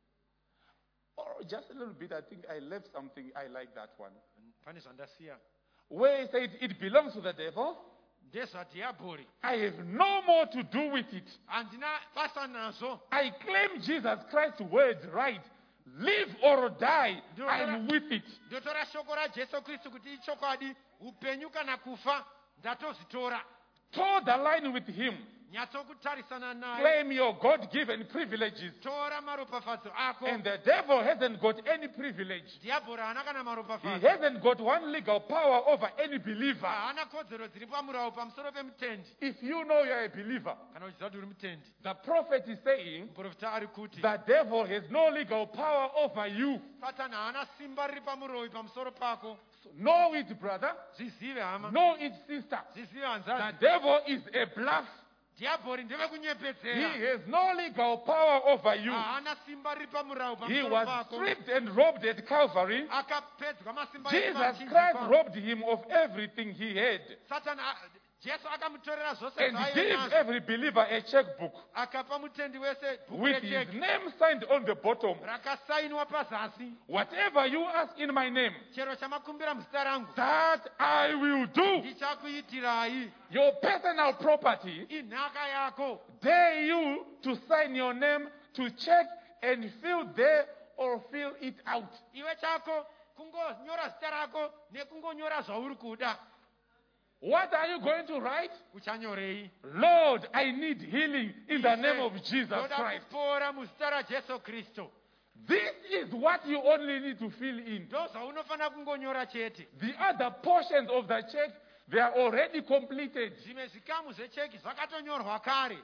Or just a little bit, I think I left something, I like that one. Pane zvandasiya. Where he said, it belongs to the devil. Ndezvadhiabhori. I have no more to do with it. Handina basa nazvo. I claim Jesus Christ's words right. Live or die, Do I'm not- with it. Ndotora shoko raJesu Kristu kuti ichokwadi, upenyu kana kufa, ndatozvitora. Toe the line with him. Nyatsokutarisana naye. Claim your God-given privileges. Tora maropafadzo ako. And the devil hasn't got any privilege. Dhiabhori haana kana He maropafadzo. hasn't got one legal power over any believer. Haana kodzero dziri pamurawo pamusoro pemutendi. If you know you're a believer, Kana uchiziva kuti uri mutendi. the prophet is saying, Muprofita ari kuti the devil has no legal power over you. Satani haana simba riri pamurowi pamusoro pako. So know it, brother. Zvizive hama. Know it, sister. Zvizive The hanzvadzi. devil is a bluff. Dhiabhori ndeve He kunyepedzera. has no legal power over you. Haana simba riri pamurawo He pamusoro was pako. stripped and robbed at Calvary. Akapedzwa masimba Jesus epachinji Christ pa- robbed him of everything he had Satani a- Jesu akamutorera zvose and zvaaive gave nazvo. every believer a checkbook Akapa mutendi wese bhuku with his recheki name signed on the bottom. rakasainwa pazasi. Whatever you ask in my name, Chero chamakumbira muzita rangu that I will do. ndichakuitirai. Your personal property, Inhaka yako. dare you to sign your name, to check and fill there or fill it out. Iwe chako kungonyora zita rako nekungonyora zvauri kuda. What are you going to write? Uchanyorei? Lord, I need healing in the name of Jesus Ndoda Christ. kupora muzita raJesu Kristu. This is what you only need to fill in. Ndo zvaunofana kungonyora chete. The other portions of the check, they are already completed. Zvimwe zvikamu zvecheki zvakatonyorwa kare.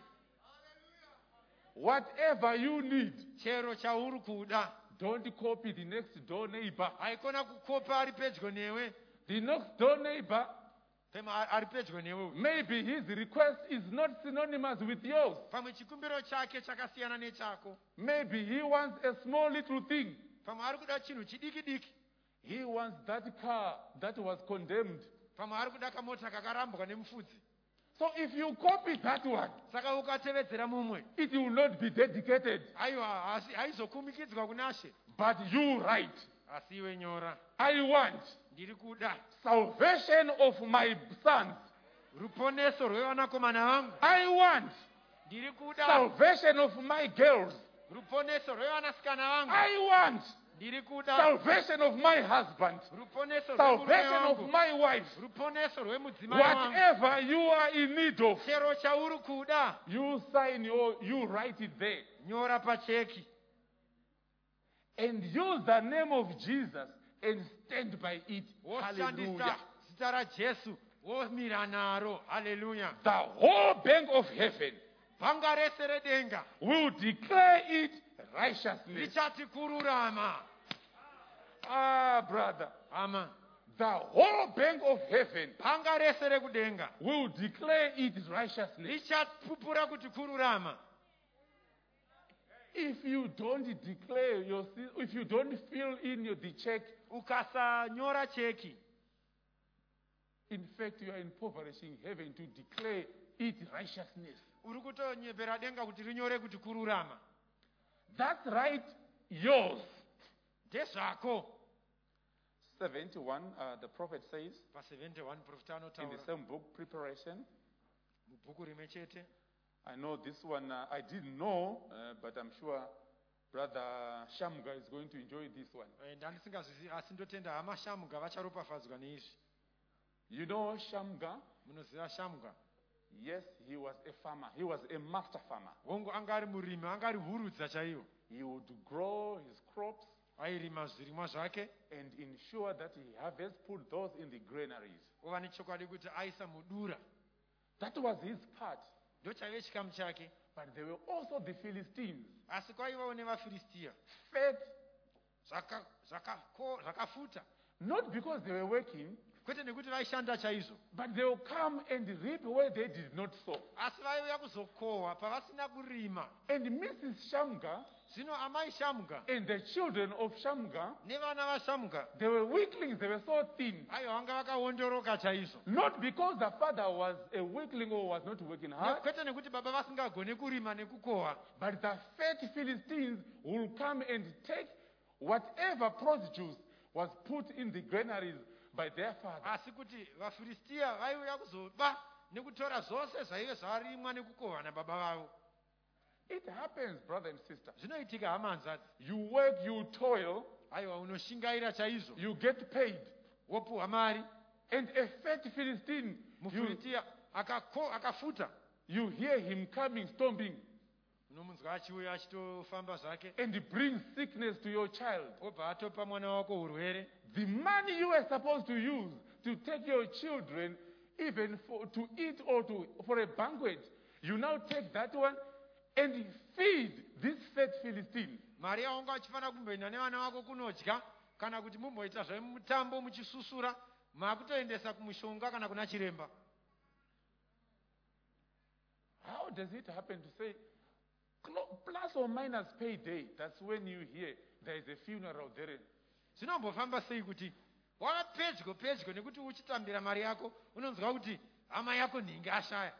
Whatever you need, Chero chauri kuda. don't copy the next door neighbor. Haikona kukopa ari pedyo newe. The next door neighbor, Pema ari pedyo newe. maybe his request is not synonymous with yours. Pamwe chikumbiro chake chakasiyana nechako. Maybe he wants a small little thing. Pamwe ari kuda chinhu chidiki diki. He wants that car that was condemned. Pamwe ari kuda kamota kakarambwa nemufudzi. So if you copy that one, Saka ukatevedzera mumwe. it will not be dedicated. Aiwa asi haizokumikidzwa kuna She. But you write, Asi iwe nyora. I want Ndiri kuda salvation of my sons. ruponeso rwevanakomana vangu. I want Ndiri kuda salvation of my girls. ruponeso rwevanasikana vangu. I want Ndiri kuda salvation of my husband. ruponeso rwemurume Salvation of wangu. my wife. Ruponeso rwemudzimai wangu. Whatever you are in need of, Chero chauri kuda you sign your, you write it there. nyora pacheki. And use the name of Jesus and stand by it. Woshandisa Hallelujah. zita raJesu womira naro. Hallelujah. The whole bank of heaven Bhanga rese redenga will declare it righteously. richati kururama. Ah, brother. Ama. The whole bank of heaven Bhanga rese rekudenga will declare it righteously. richapupura kuti kururama. If you don't declare your, if you don't fill in your, the check, Ukasanyora cheki, in fact, you are impoverishing heaven to declare it righteousness. uri kutonyepera denga kuti rinyore kuti kururama. That's right, yours. Ndezvako. seventy-one, uh, the prophet says, Pa seventy-one profita in the anotaura same book, Preparation. mubhuku rimwe chete. I know this one, uh, I didn't know, uh, but I'm sure Brother Shamga is going to enjoy this one. Eh, ndandisingazvizivi asi ndotenda hama Shamga vacharopafadzwa neizvi. You know Shamga? Munoziva Shamga? Yes, he was a farmer. He was a master farmer. Hongu anga ari murimi, anga ari hurudza chaiwo. He would grow his crops. airima zvirimwa zvake and ensure that he harvests, put those in the granaries. ova nechokwadi kuti aisa mudura. That was his part. Ndo chaive chikamu chake. But there were also the Philistines, Asi kwaivawo nevafiristiya fed, Zvaka- zvakako- zvakafuta, not because they were working, kwete nekuti vaishanda chaizvo, but they will come and reap where they did not sow. asi vaiuya kuzokohwa pavasina kurima. And Missus Shamgar Zvino amai Shamuga and the children of Shamgar, nevana vaShamuga they were weaklings, they were so thin. aiwa vanga vakaondoroka chaizvo, Not because the father was a weakling or was not working hard, kwete nekuti baba vasingagone kurima nekukohwa, but the fat Philistines will come and take whatever produce was put in the granaries by their father. asi kuti vafiristiya vaiuya kuzoba nekutora zvose zvaive zvarimwa nekukohwa nababa vavo. It happens, brother and sister. Zvinoitika hama hanzvadzi, You work, you toil, aiwa unoshingaira chaizvo, you get paid. wopuhwa mari. And a fat Philistine, you, Mufiristiya akako- akafuta, you hear him coming, stomping, unomunzwa achiuya achitofamba zvake, and he brings sickness to your child. obva atopa mwana wako urwere. The money you were supposed to use to take your children, even for, to eat or to, for a banquet, you now take that one and feed this fat Philistine. Mari yaunga achifanira kumboenda nevana vako kunodya kana kuti mumboita zvemutambo muchisusura, makutoendesa kumushonga kana kuna chiremba. How does it happen to say, clo- plus or minus payday? That's when you hear there is a funeral there. Zvinombofamba sei kuti wava pedyo pedyo nekuti uchitambira mari yako unonzwa kuti hama yako nhingi ashaya,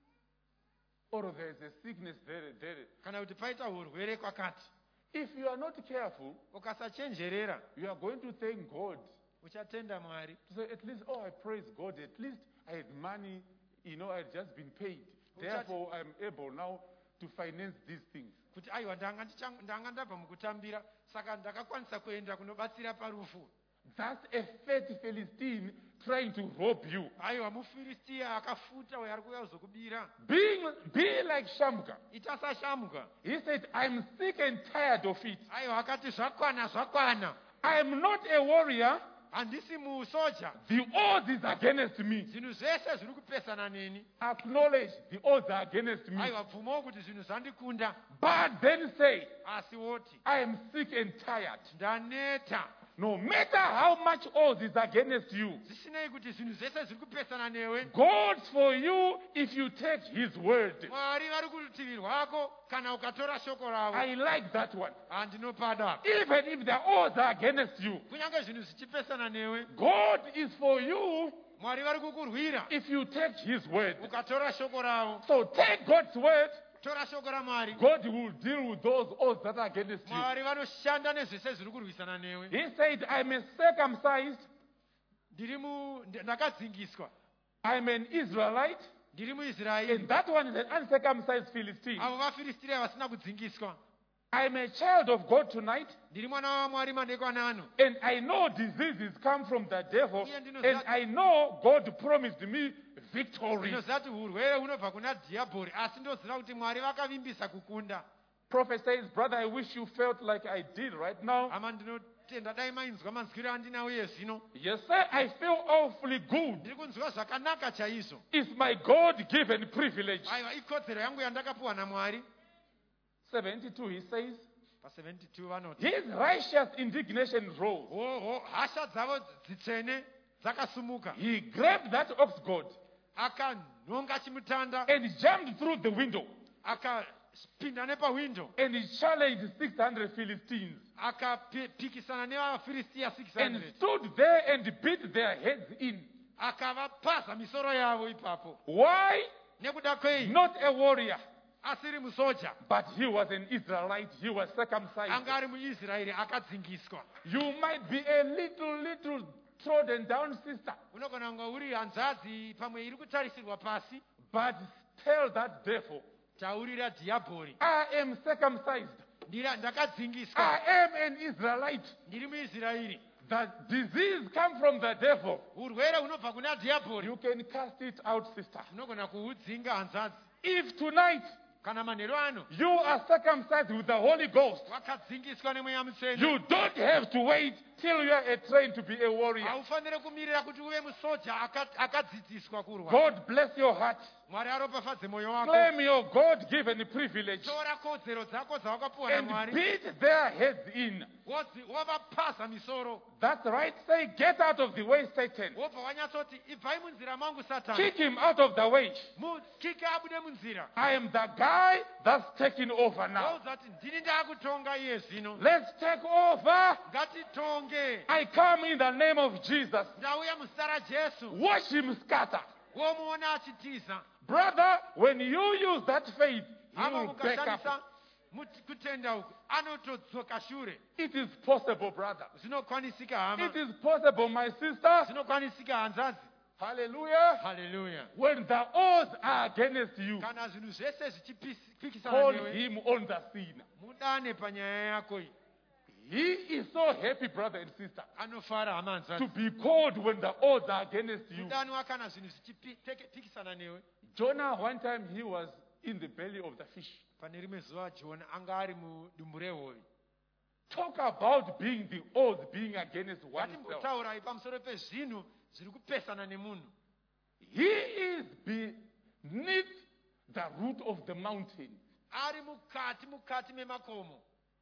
Or there is a sickness there, there. kana kuti paita urwere kwakati. If you are not careful, Ukasachenjerera you are going to thank God. uchatenda Mwari To say, at least, oh, I praise God. At least I had money, you know, I had just been paid. Therefore, I'm able now to finance these things. kuti aiwa ndanga ndicha- ndanga ndabva mukutambira saka ndakakwanisa kuenda kunobatsira parufu. That's a fat Philistine trying to rob you. Aiwa mufiristiya akafuta uyo ari kuuya kuzokubira. Being, be like Shamgar. Ita saShamuga. He said, I'm sick and tired of it. Aiwa akati zvakwana zvakwana, I am not a warrior. handisi musoja, The odds is against me. zvinhu zvese zviri kupesana neni. Acknowledge the odds are against me. Aiwa bvumawo kuti zvinhu zvandikunda, But then say, asi woti I am sick and tired. ndaneta. No matter how much odds is against you, Zvisinei kuti zvinhu zvese zviri kupesana newe, God's for you if you take his word. Mwari vari kurutivi rwako kana ukatora shoko ravo. I like that one. Handinopada. Even if the odds are against you, Kunyange zvinhu zvichipesana newe, God is for you Mwari vari kukurwira if you take his word. ukatora shoko ravo. So take God's word. Tora shoko raMwari. God will deal with those odds that are against you. Mwari vanoshanda nezvese zviri kurwisana newe. He said, I'm a circumcised, Ndiri mu nd- ndakadzingiswa, I'm an Israelite, ndiri and muIsraeri. that one is an uncircumcised Philistine. Avo vafiristiya vasina kudzingiswa. I'm a child of God tonight, Ndiri mwana waMwari madekwana ano. and I know diseases come from the devil, Yeah, ndino and za- I know God promised me victory. Ndinozati urwere hunobva kuna dhiabhori, asi ndoziva kuti Mwari vakavimbisa kukunda. Prophet says, brother, I wish you felt like I did right now. Hama ndinotenda dai mainzwa manzwiro andinawo iye zvino. Yes, sir, I feel awfully good. Ndiri kunzwa zvakanaka chaizvo. It's my God-given privilege. Aiwa ikodzero yangu yandakapiwa naMwari. seventy-two, he says, Pa72 vanoti, his righteous indignation rose. hoho hasha dzavo dzitsvene dzakasumuka. He grabbed that ox goad Akanhonga chimutanda, and jumped through the window, akapinda nepawindo, and he challenged six hundred Philistines akapikisana nevafiristiya six and hundred. stood there and beat their heads in. Akavapaza misoro yavo ipapo. Why? Nekuda kwei? Not a warrior, Asiri musoja, but he was an Israelite. He was circumcised. anga ari muIsraeri akadzingiswa. You might be a little, little trodden down sister, Unogona kunge uri hanzvadzi pamwe iri kutarisirwa pasi, but tell that devil, taurira dhiabhori, I am circumcised. ndira ndakadzingiswa, I am an Israelite. ndiri muIsraeri. The disease come from the devil. Urwere hunobva kuna dhiabhori, You can cast it out, sister. unogona kuhudzinga hanzvadzi. If tonight kana manheru ano you are circumcised with the Holy Ghost. wakadzingiswa nemweya mutsvene You don't have to wait till you are trained to be a warrior. haufaniri kumirira kuti uve musoja aka- akadzidziswa kurwa. God bless your heart. Mwari aropafadze mwoyo wako. Claim your God-given privilege tora kodzero dzako dzawakapuwa and naMwari beat their heads in. wodzi- wovapasa misoro That's right. Say, get out of the way, Satan. wobva wanyatsoti ibvai munzira mangu satani Kick him out of the way. mukike abude munzira. I am the guy that's taking over now. waudza kuti ndini ndaakutonga iye zvino Let's take over. ngatitonge. I come in the name of Jesus. ndauya muzita raJesu Watch him scatter. womuona achitiza. Brother, when you use that faith, he hama will back mukashandisa up. muti- kutenda uku anotodzoka shure. It is possible, brother. Zvinokwanisika hama. It is possible, my sister. Zvinokwanisika hanzvadzi. Hallelujah. Haleluya. When the odds are against you, kana zvinhu zvese zvichipikisana call newe him on the scene. mudane panyaya yako iyi. He is so happy, brother and sister, anofara hama to hanzvadzi. be called when the odds are against you. mudanwa kana zvinhu zvichipikisana newe. Jonah, one time he was in the belly of the fish. pane rimwe zuva jona anga ari mudumbu rehove. Talk about being the odds being against oneself. ngatimbotaurai pamusoro pezvinhu zviri kupesana nemunhu. He is beneath the root of the mountain. ari mukati mukati memakomo.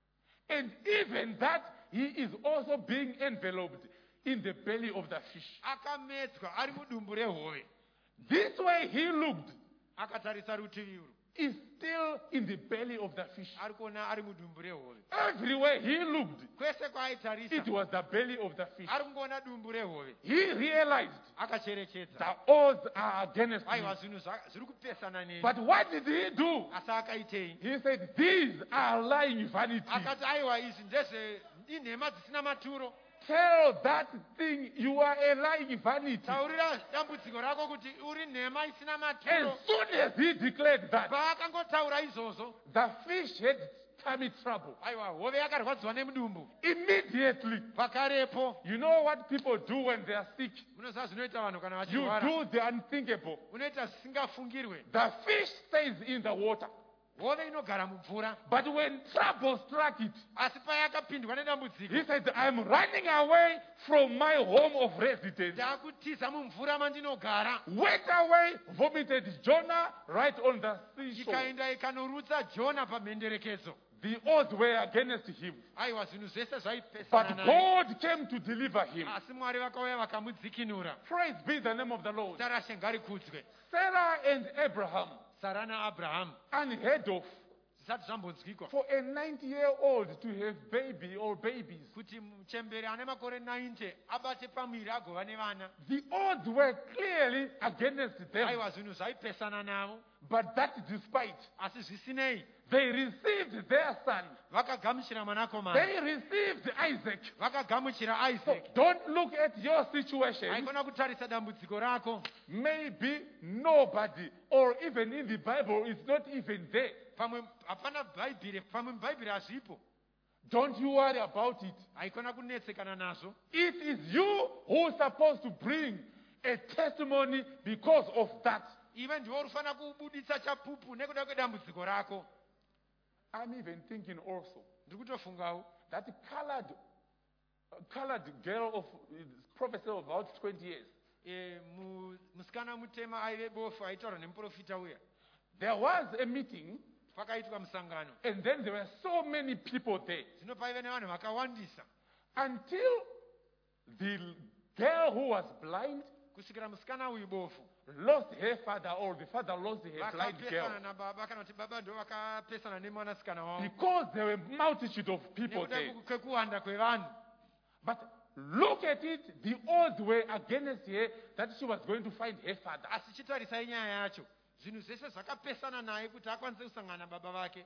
And even that, he is also being enveloped in the belly of the fish. akamedzwa ari mudumbu rehove. This way he looked akatarisa rutivi uru is still in the belly of the fish. ari kuona ari mudumbu rehove. Everywhere he looked, kwese it kwaaitarisa was the belly of the fish. ari kungoona dumbu rehove. He realized akacherechedza the odds are against aiwa him. zvinhu zva- zviri kupesana neni. But what did he do? asi akaitei. He said, these are lying vanities. akati aiwa izvi ndezve inhema dzisina maturo. Tell that thing you are a lying vanity. taurira dambudziko rako kuti uri nhema isina As maturo. soon as he declared that, paakangotaura izvozvo the fish had tummy trouble. aiwa hove yakarwadziwa nemudumbu. Immediately. pakarepo You know what people do when they are sick? munoziva zvinoita vanhu kana You vachirwara. do the unthinkable. unoita zvisingafungirwe. The fish stays in the water. hove inogara mumvura. But when trouble struck it, asi payakapindwa nedambudziko he said, I'm running away from my home of residence. ndakutiza mumvura mandinogara. Went away, vomited Jonah right on the seashore. ikaenda ikanorutsa jona pamhenderekedzo. The odds were against him. aiwa zvinhu zvese But zvaipesana naye. God came to deliver him. asi mwari vakauya vakamudzikinura. Praise be the name of the Lord. tarashe ngarikudzwe. Sarah and Abraham, sara naabhurahamu unheard of zvisati zvambonzwikwa for a ninety-year-old to have baby or babies. kuti muchemberi ane makore ninety abate pamwiri agova nevana. The odds were clearly against them. aiwa zvinhu zvaipesana navo. But that despite, asi zvisinei they received their son. vakagamuchira mwanakomana. They received Isaac. vakagamuchira So isaac. don't look at your situation. haikona kutarisa dambudziko rako. Maybe nobody, or even in the Bible, is not even there. pamwe hapana bhaibheri. pamwe mubhaibheri hazvipo. Don't you worry about it. haikona kunetsekana nazvo. It is you who is supposed to bring a testimony because of that. ive ndiwo unofanira kubuditsa chapupu nekuda kwedambudziko rako. I'm even thinking also ndiri kutofungawo that colored, colored girl of prophecy of about twenty years. e, mu- musikana mutema aive bofu aitaurwa nemuprofita uya. There was a meeting, pakaitwa musangano. and then there were so many people there zvino paive nevanhu vakawandisa until the girl who was blind kusvikira musikana uyu bofu lost her father, or the father lost her blind girl, vakapesana nababa kana kuti baba ndo vakapesana nemwanasikana wavo because there were multitude of people nekuda there. kwekuwanda kwevanhu. But look at it, the odds were against her that she was going to find her father. asi chitarisai nyaya yacho. zvinhu zvese zvakapesana naye kuti akwanise kusangana baba vake.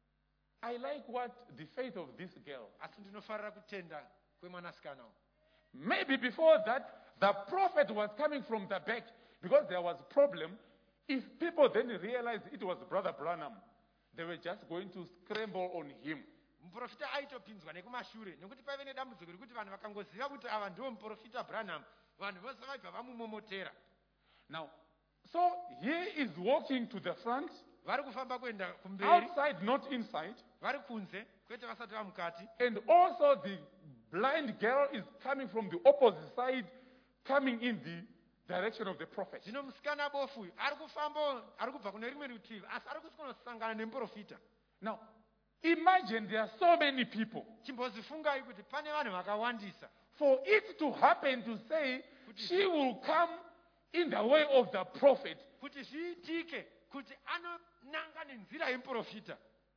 I like what the faith of this girl. asi ndinofarira kutenda kwemwanasikana uyu. Maybe before that, the prophet was coming from the back because there was a problem. If people then realized it was Brother Branham, they were just going to scramble on him. muprofita aitopinzwa nekumashure nekuti paive nedambudziko rekuti vanhu vakangoziva kuti ava ndiwo muprofita branham vanhu vose vaibva vamumomotera. Now, so he is walking to the front. vari kufamba kuenda kumberi, outside, not inside. vari kunze kwete vasati vamukati. And also the blind girl is coming from the opposite side, coming in the direction of the prophet. Zvino musikana bofu uyu ari kufamba ari kubva kune rimwe rutivi asi ari kusangana nemuprofita. Now, imagine there are so many people. Chimbozifungai kuti pane vanhu vakawandisa. For it to happen to say she will come in the way of the prophet Kuti zviitike kuti anonanga nenzira yemuprofita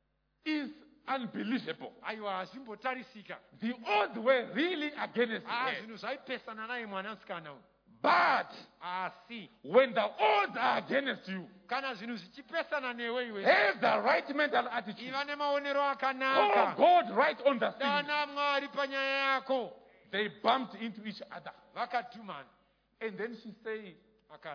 is unbelievable. aiwa hazvimbotarisika. The odds were really against Ah, her. zvinhu zvaipesana naye mwanasikana uyu. But Asi when the odds are against you, kana zvinhu zvichipesana newe iwe, have the right mental attitude. iva nemaonero Oh akanaka. God, right on the scene. Dana Mwari panyaya yako. They bumped into each other. Vakadhumana. And then she said, Akati,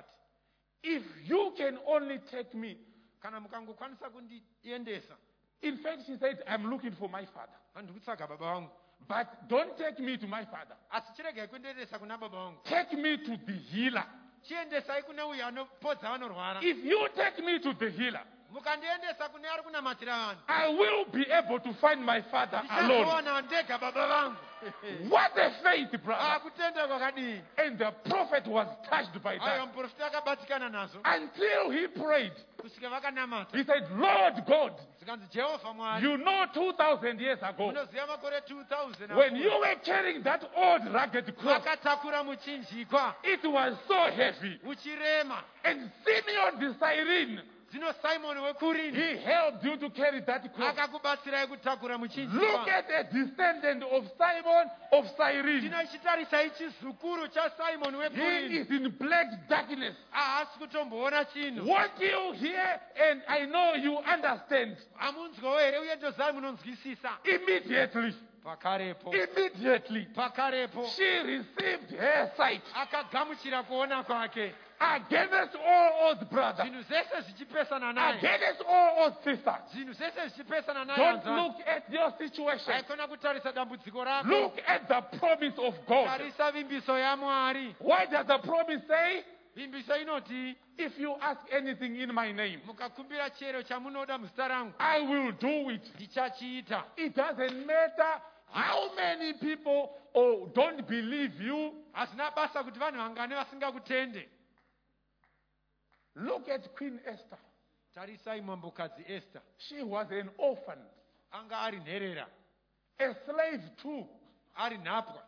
if you can only take me. kana mukangokwanisa kundiendesa. In fact, she said, I'm looking for my father. Handiri kutsvaga baba vangu. But don't take me to my father. Asi chiregai kundiendesa kuna baba vangu. Take me to the healer. Chiendesai kuna uyo anopodza vanorwara. If you take me to the healer, Mukandiendesa kune ari kunamatira vanhu. I will be able to find my father alone. Ndichazowana ndega baba vangu. What a faith, brother. Akutenda kwakadii. And the prophet was touched by Aiwa that. muprofita akabatikana nazo. Until he prayed. Kusvika vakanamata. He said, Lord God, Zikanzi Jehovha Mwari. you know two thousand years ago, Munoziva makore two thousand. when you were carrying that old rugged cross, Vakatakura muchinjikwa. it was so heavy. Uchirema. And Simeon the Cyrene, Zino Simon wekurini. he helped you to carry that cross. Akakubatsirai kutakura Look muchinjikwa. at a descendant of Simon of Cyrene. Tinochitarisai chizukuru chaSimon He wekurini. is in black darkness. Haasi kutomboona chinhu. What you hear, and I know you understand, Hamunzwawo here uye ndozai munonzwisisa. immediately, Pakarepo. immediately, Pakarepo. she received her sight. Akagamuchira kuona kwake. Against all odds, brother. Zvinhu zvese zvichipesana naye. Against all odds, sister. Zvinhu zvese zvichipesana naye. Don't hanzvadzi. look at your situation. Haikona kutarisa dambudziko rako. Look at the promise of God. Tarisa vimbiso yaMwari. What does the promise say? Vimbiso inoti, If you ask anything in my name, mukakumbira chero chamunoda muzita rangu, I will do it. ndichachiita. It doesn't matter how many people oh, don't believe you. Hazina basa kuti vanhu vangane vasingakutende. Look at Queen Esther. Tarisai mambokadzi Esther. She was an orphan, Anga ari nherera. a slave too, Ari nhapwa.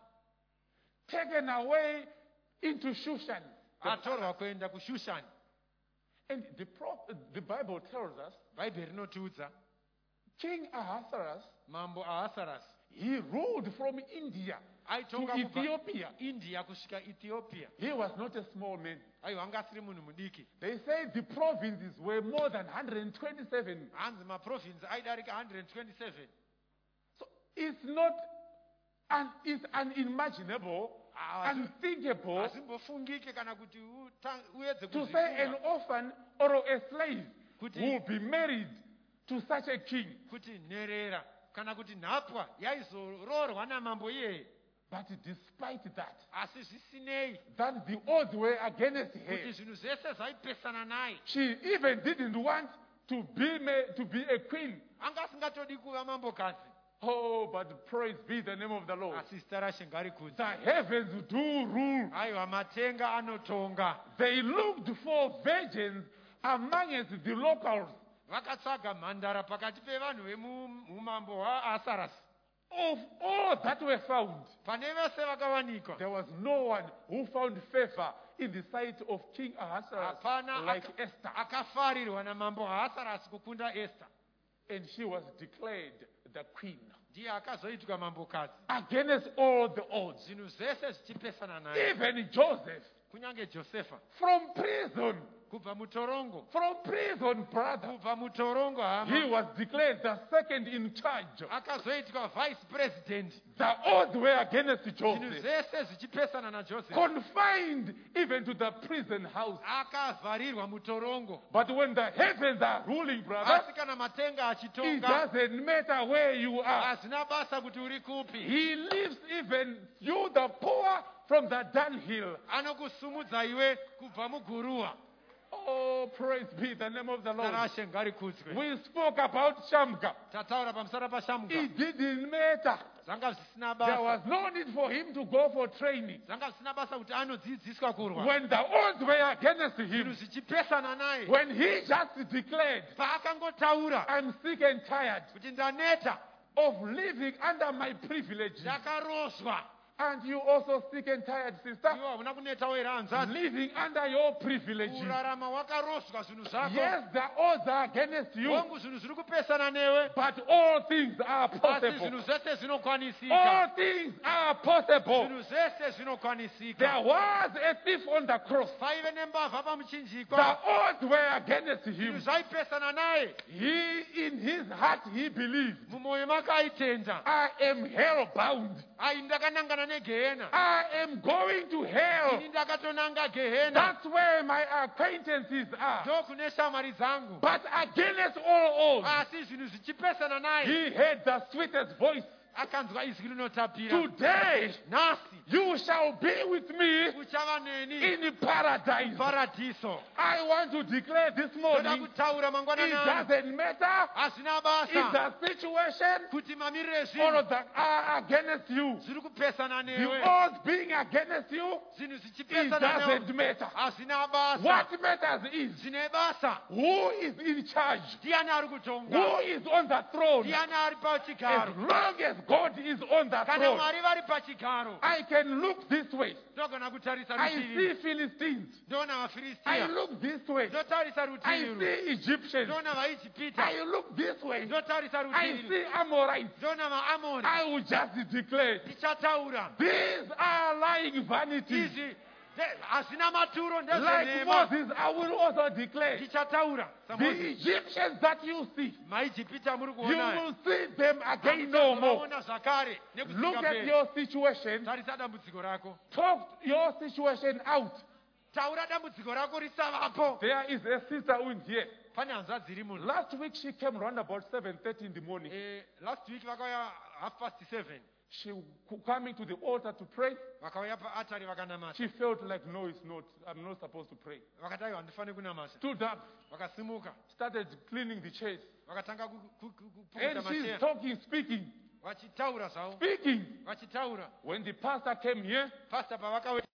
taken away into Shushan. Atorwa kuenda kuShushani. And the, pro- the Bible tells us Bhaibheri rinotiudza. King Ahasuerus, Mambo Ahasuerus. he ruled from India to Aitonga kubva Ethiopia. India kusvika Ethiopia. He was not a small man. Aiwa anga asiri munhu mudiki. They say the provinces were more than one hundred twenty-seven. Hanzi maprovinsi aidarika one hundred twenty-seven. So it's not, un, it's unimaginable, unthinkable Hazimbofungike kana kuti uta- uedze to say an kuzvifunga orphan or a slave Kuti- will be married to such a king. kuti nherera kana kuti nhapwa yaizoroorwa namambo iyeye. But despite that, Asi zvisinei that the odds were against her. kuti zvinhu zvese zvaipesana naye. She even didn't want to be ma- to be a queen. Anga asingatodi kuva mambokadzi. Oh, but praise be the name of the Lord. Asi zita raShe ngarikudze. The heavens do rule. Aiwa matenga anotonga. They looked for virgins amongst the locals. Vakatsvaga mhandara pakati pevanhu vemumambo hwaAsarasi. Of all that were found, Pane vese vakawanikwa. there was no one who found favor in the sight of King Ahasuerus Hapana like aka- Esther. akafarirwa namambo haAsarasi kukunda Esther. And she was declared the queen. Ndiye akazoitwa mambokadzi. Against all the odds. Zvinhu zvese zvichipesana naye. Even Joseph, Kunyange Josefa. from prison, Kubva mutorongo. from prison, brother, Kubva mutorongo he hama. was declared the second in charge. Akazoitwa vice president. The odds were against Zvinhu Joseph. zvese zvichipesana naJosefa. Confined even to the prison house. Akavharirwa mutorongo. But when the heavens are ruling, brother, Asi kana matenga it achitonga. doesn't matter where you are. Hazina basa kuti uri kupi. He lifts even you, the poor, from the dunghill. Anokusumudza iwe kubva muguruwa. Oh, praise be the name of the Lord. Tarashe ngarikudzwe. We spoke about Shamga. Tataura pamusoro pashamuka. It didn't matter. Zvanga zvisina There was basa. no need for him to go for training. Zvanga zvisina basa kuti anodzidziswa kurwa. When the odds were against Zvinhu him, zvichipesana naye. when he just declared, Paakangotaura I'm sick and tired kuti ndaneta, of living under my privileges. ndakaroswa. And you also sick and tired, sister, Iwo hamuna kunetawo here hanzvadzi. living under your privileges. Kurarama wakaroswa zvinhu zvako. Yes, the odds are against you, Hongu zvinhu zviri kupesana newe. but all things are Asi possible. zvinhu zvese zvinokwanisika. All things are possible. Zvinhu zvese zvinokwanisika. There was a thief on the cross. Paive nembavha The pamuchinjikwa. odds were against Zvinhu him. zvaipesana naye. He, in his heart, he believed, Mumwoyo make aitenda. I am hell bound. Ai ndakanangana negehena. I am going to hell. Ini ndakatonanga gehena. That's where my acquaintances are. Ndokune shamwari dzangu. But against all odds, Asi zvinhu zvichipesana naye. he heard the sweetest voice. Akanzwa izwi rinotapira. Today, Nhasi you shall be with me uchava neni in paradise. paradiso. I want to declare this Ndoda morning, kutaura it mangwanani. doesn't matter Hazvina if basa the situation kuti mamirire or zvinhu that are against you. zviri kupesana The newe. odds being against you, Zvinhu it zvichipesana newe. doesn't matter. Hazvina basa. What matters is Zvine basa. who is in charge, Ndiani ari kutonga? who is on the throne. Ndiani ari As pachigaro? long as God is on the Kana throne, Mwari vari pachigaro. I can look this way. Ndogona kutarisa I rutivi. see Philistines. Ndona I vaFiristia. look this way. Ndotarisa I rutivi uru. see Egyptians. Ndona vaIjipita. I look this way. Ndotarisa I rutivi. see Amorites. Ndona vaAmoni. I will just declare, Ndichataura. these are lying vanities. Izvi de- hazvina maturo Like ndezvenhema. Moses, I will also declare, Ndichataura. the saMozisi. Egyptians that you see, MaIjipita muri you kuona. will see them again no more. Vaona zvakare. Look at Nekusingaperi. your situation. Tarisa dambudziko rako. Talk your situation out. Taura dambudziko rako risavapo. There is a sister who is here. Pane hanzvadzi iri muno. Last week she came around about seven thirty in the morning. Eh, last week vakauya half past seven. She w- coming to the altar to pray. Vakauya paatari vakanamata. She felt like, no, it's not. I'm not supposed to pray. Vakati aiwa handifani kunamata. Stood up, Vakasimuka. started cleaning the chairs. Vakatanga ku- ku- ku- And kupukuta she's macheya. talking, speaking, Vachitaura zvavo. speaking. Vachitaura. When the pastor came here, Pastor pavakauya.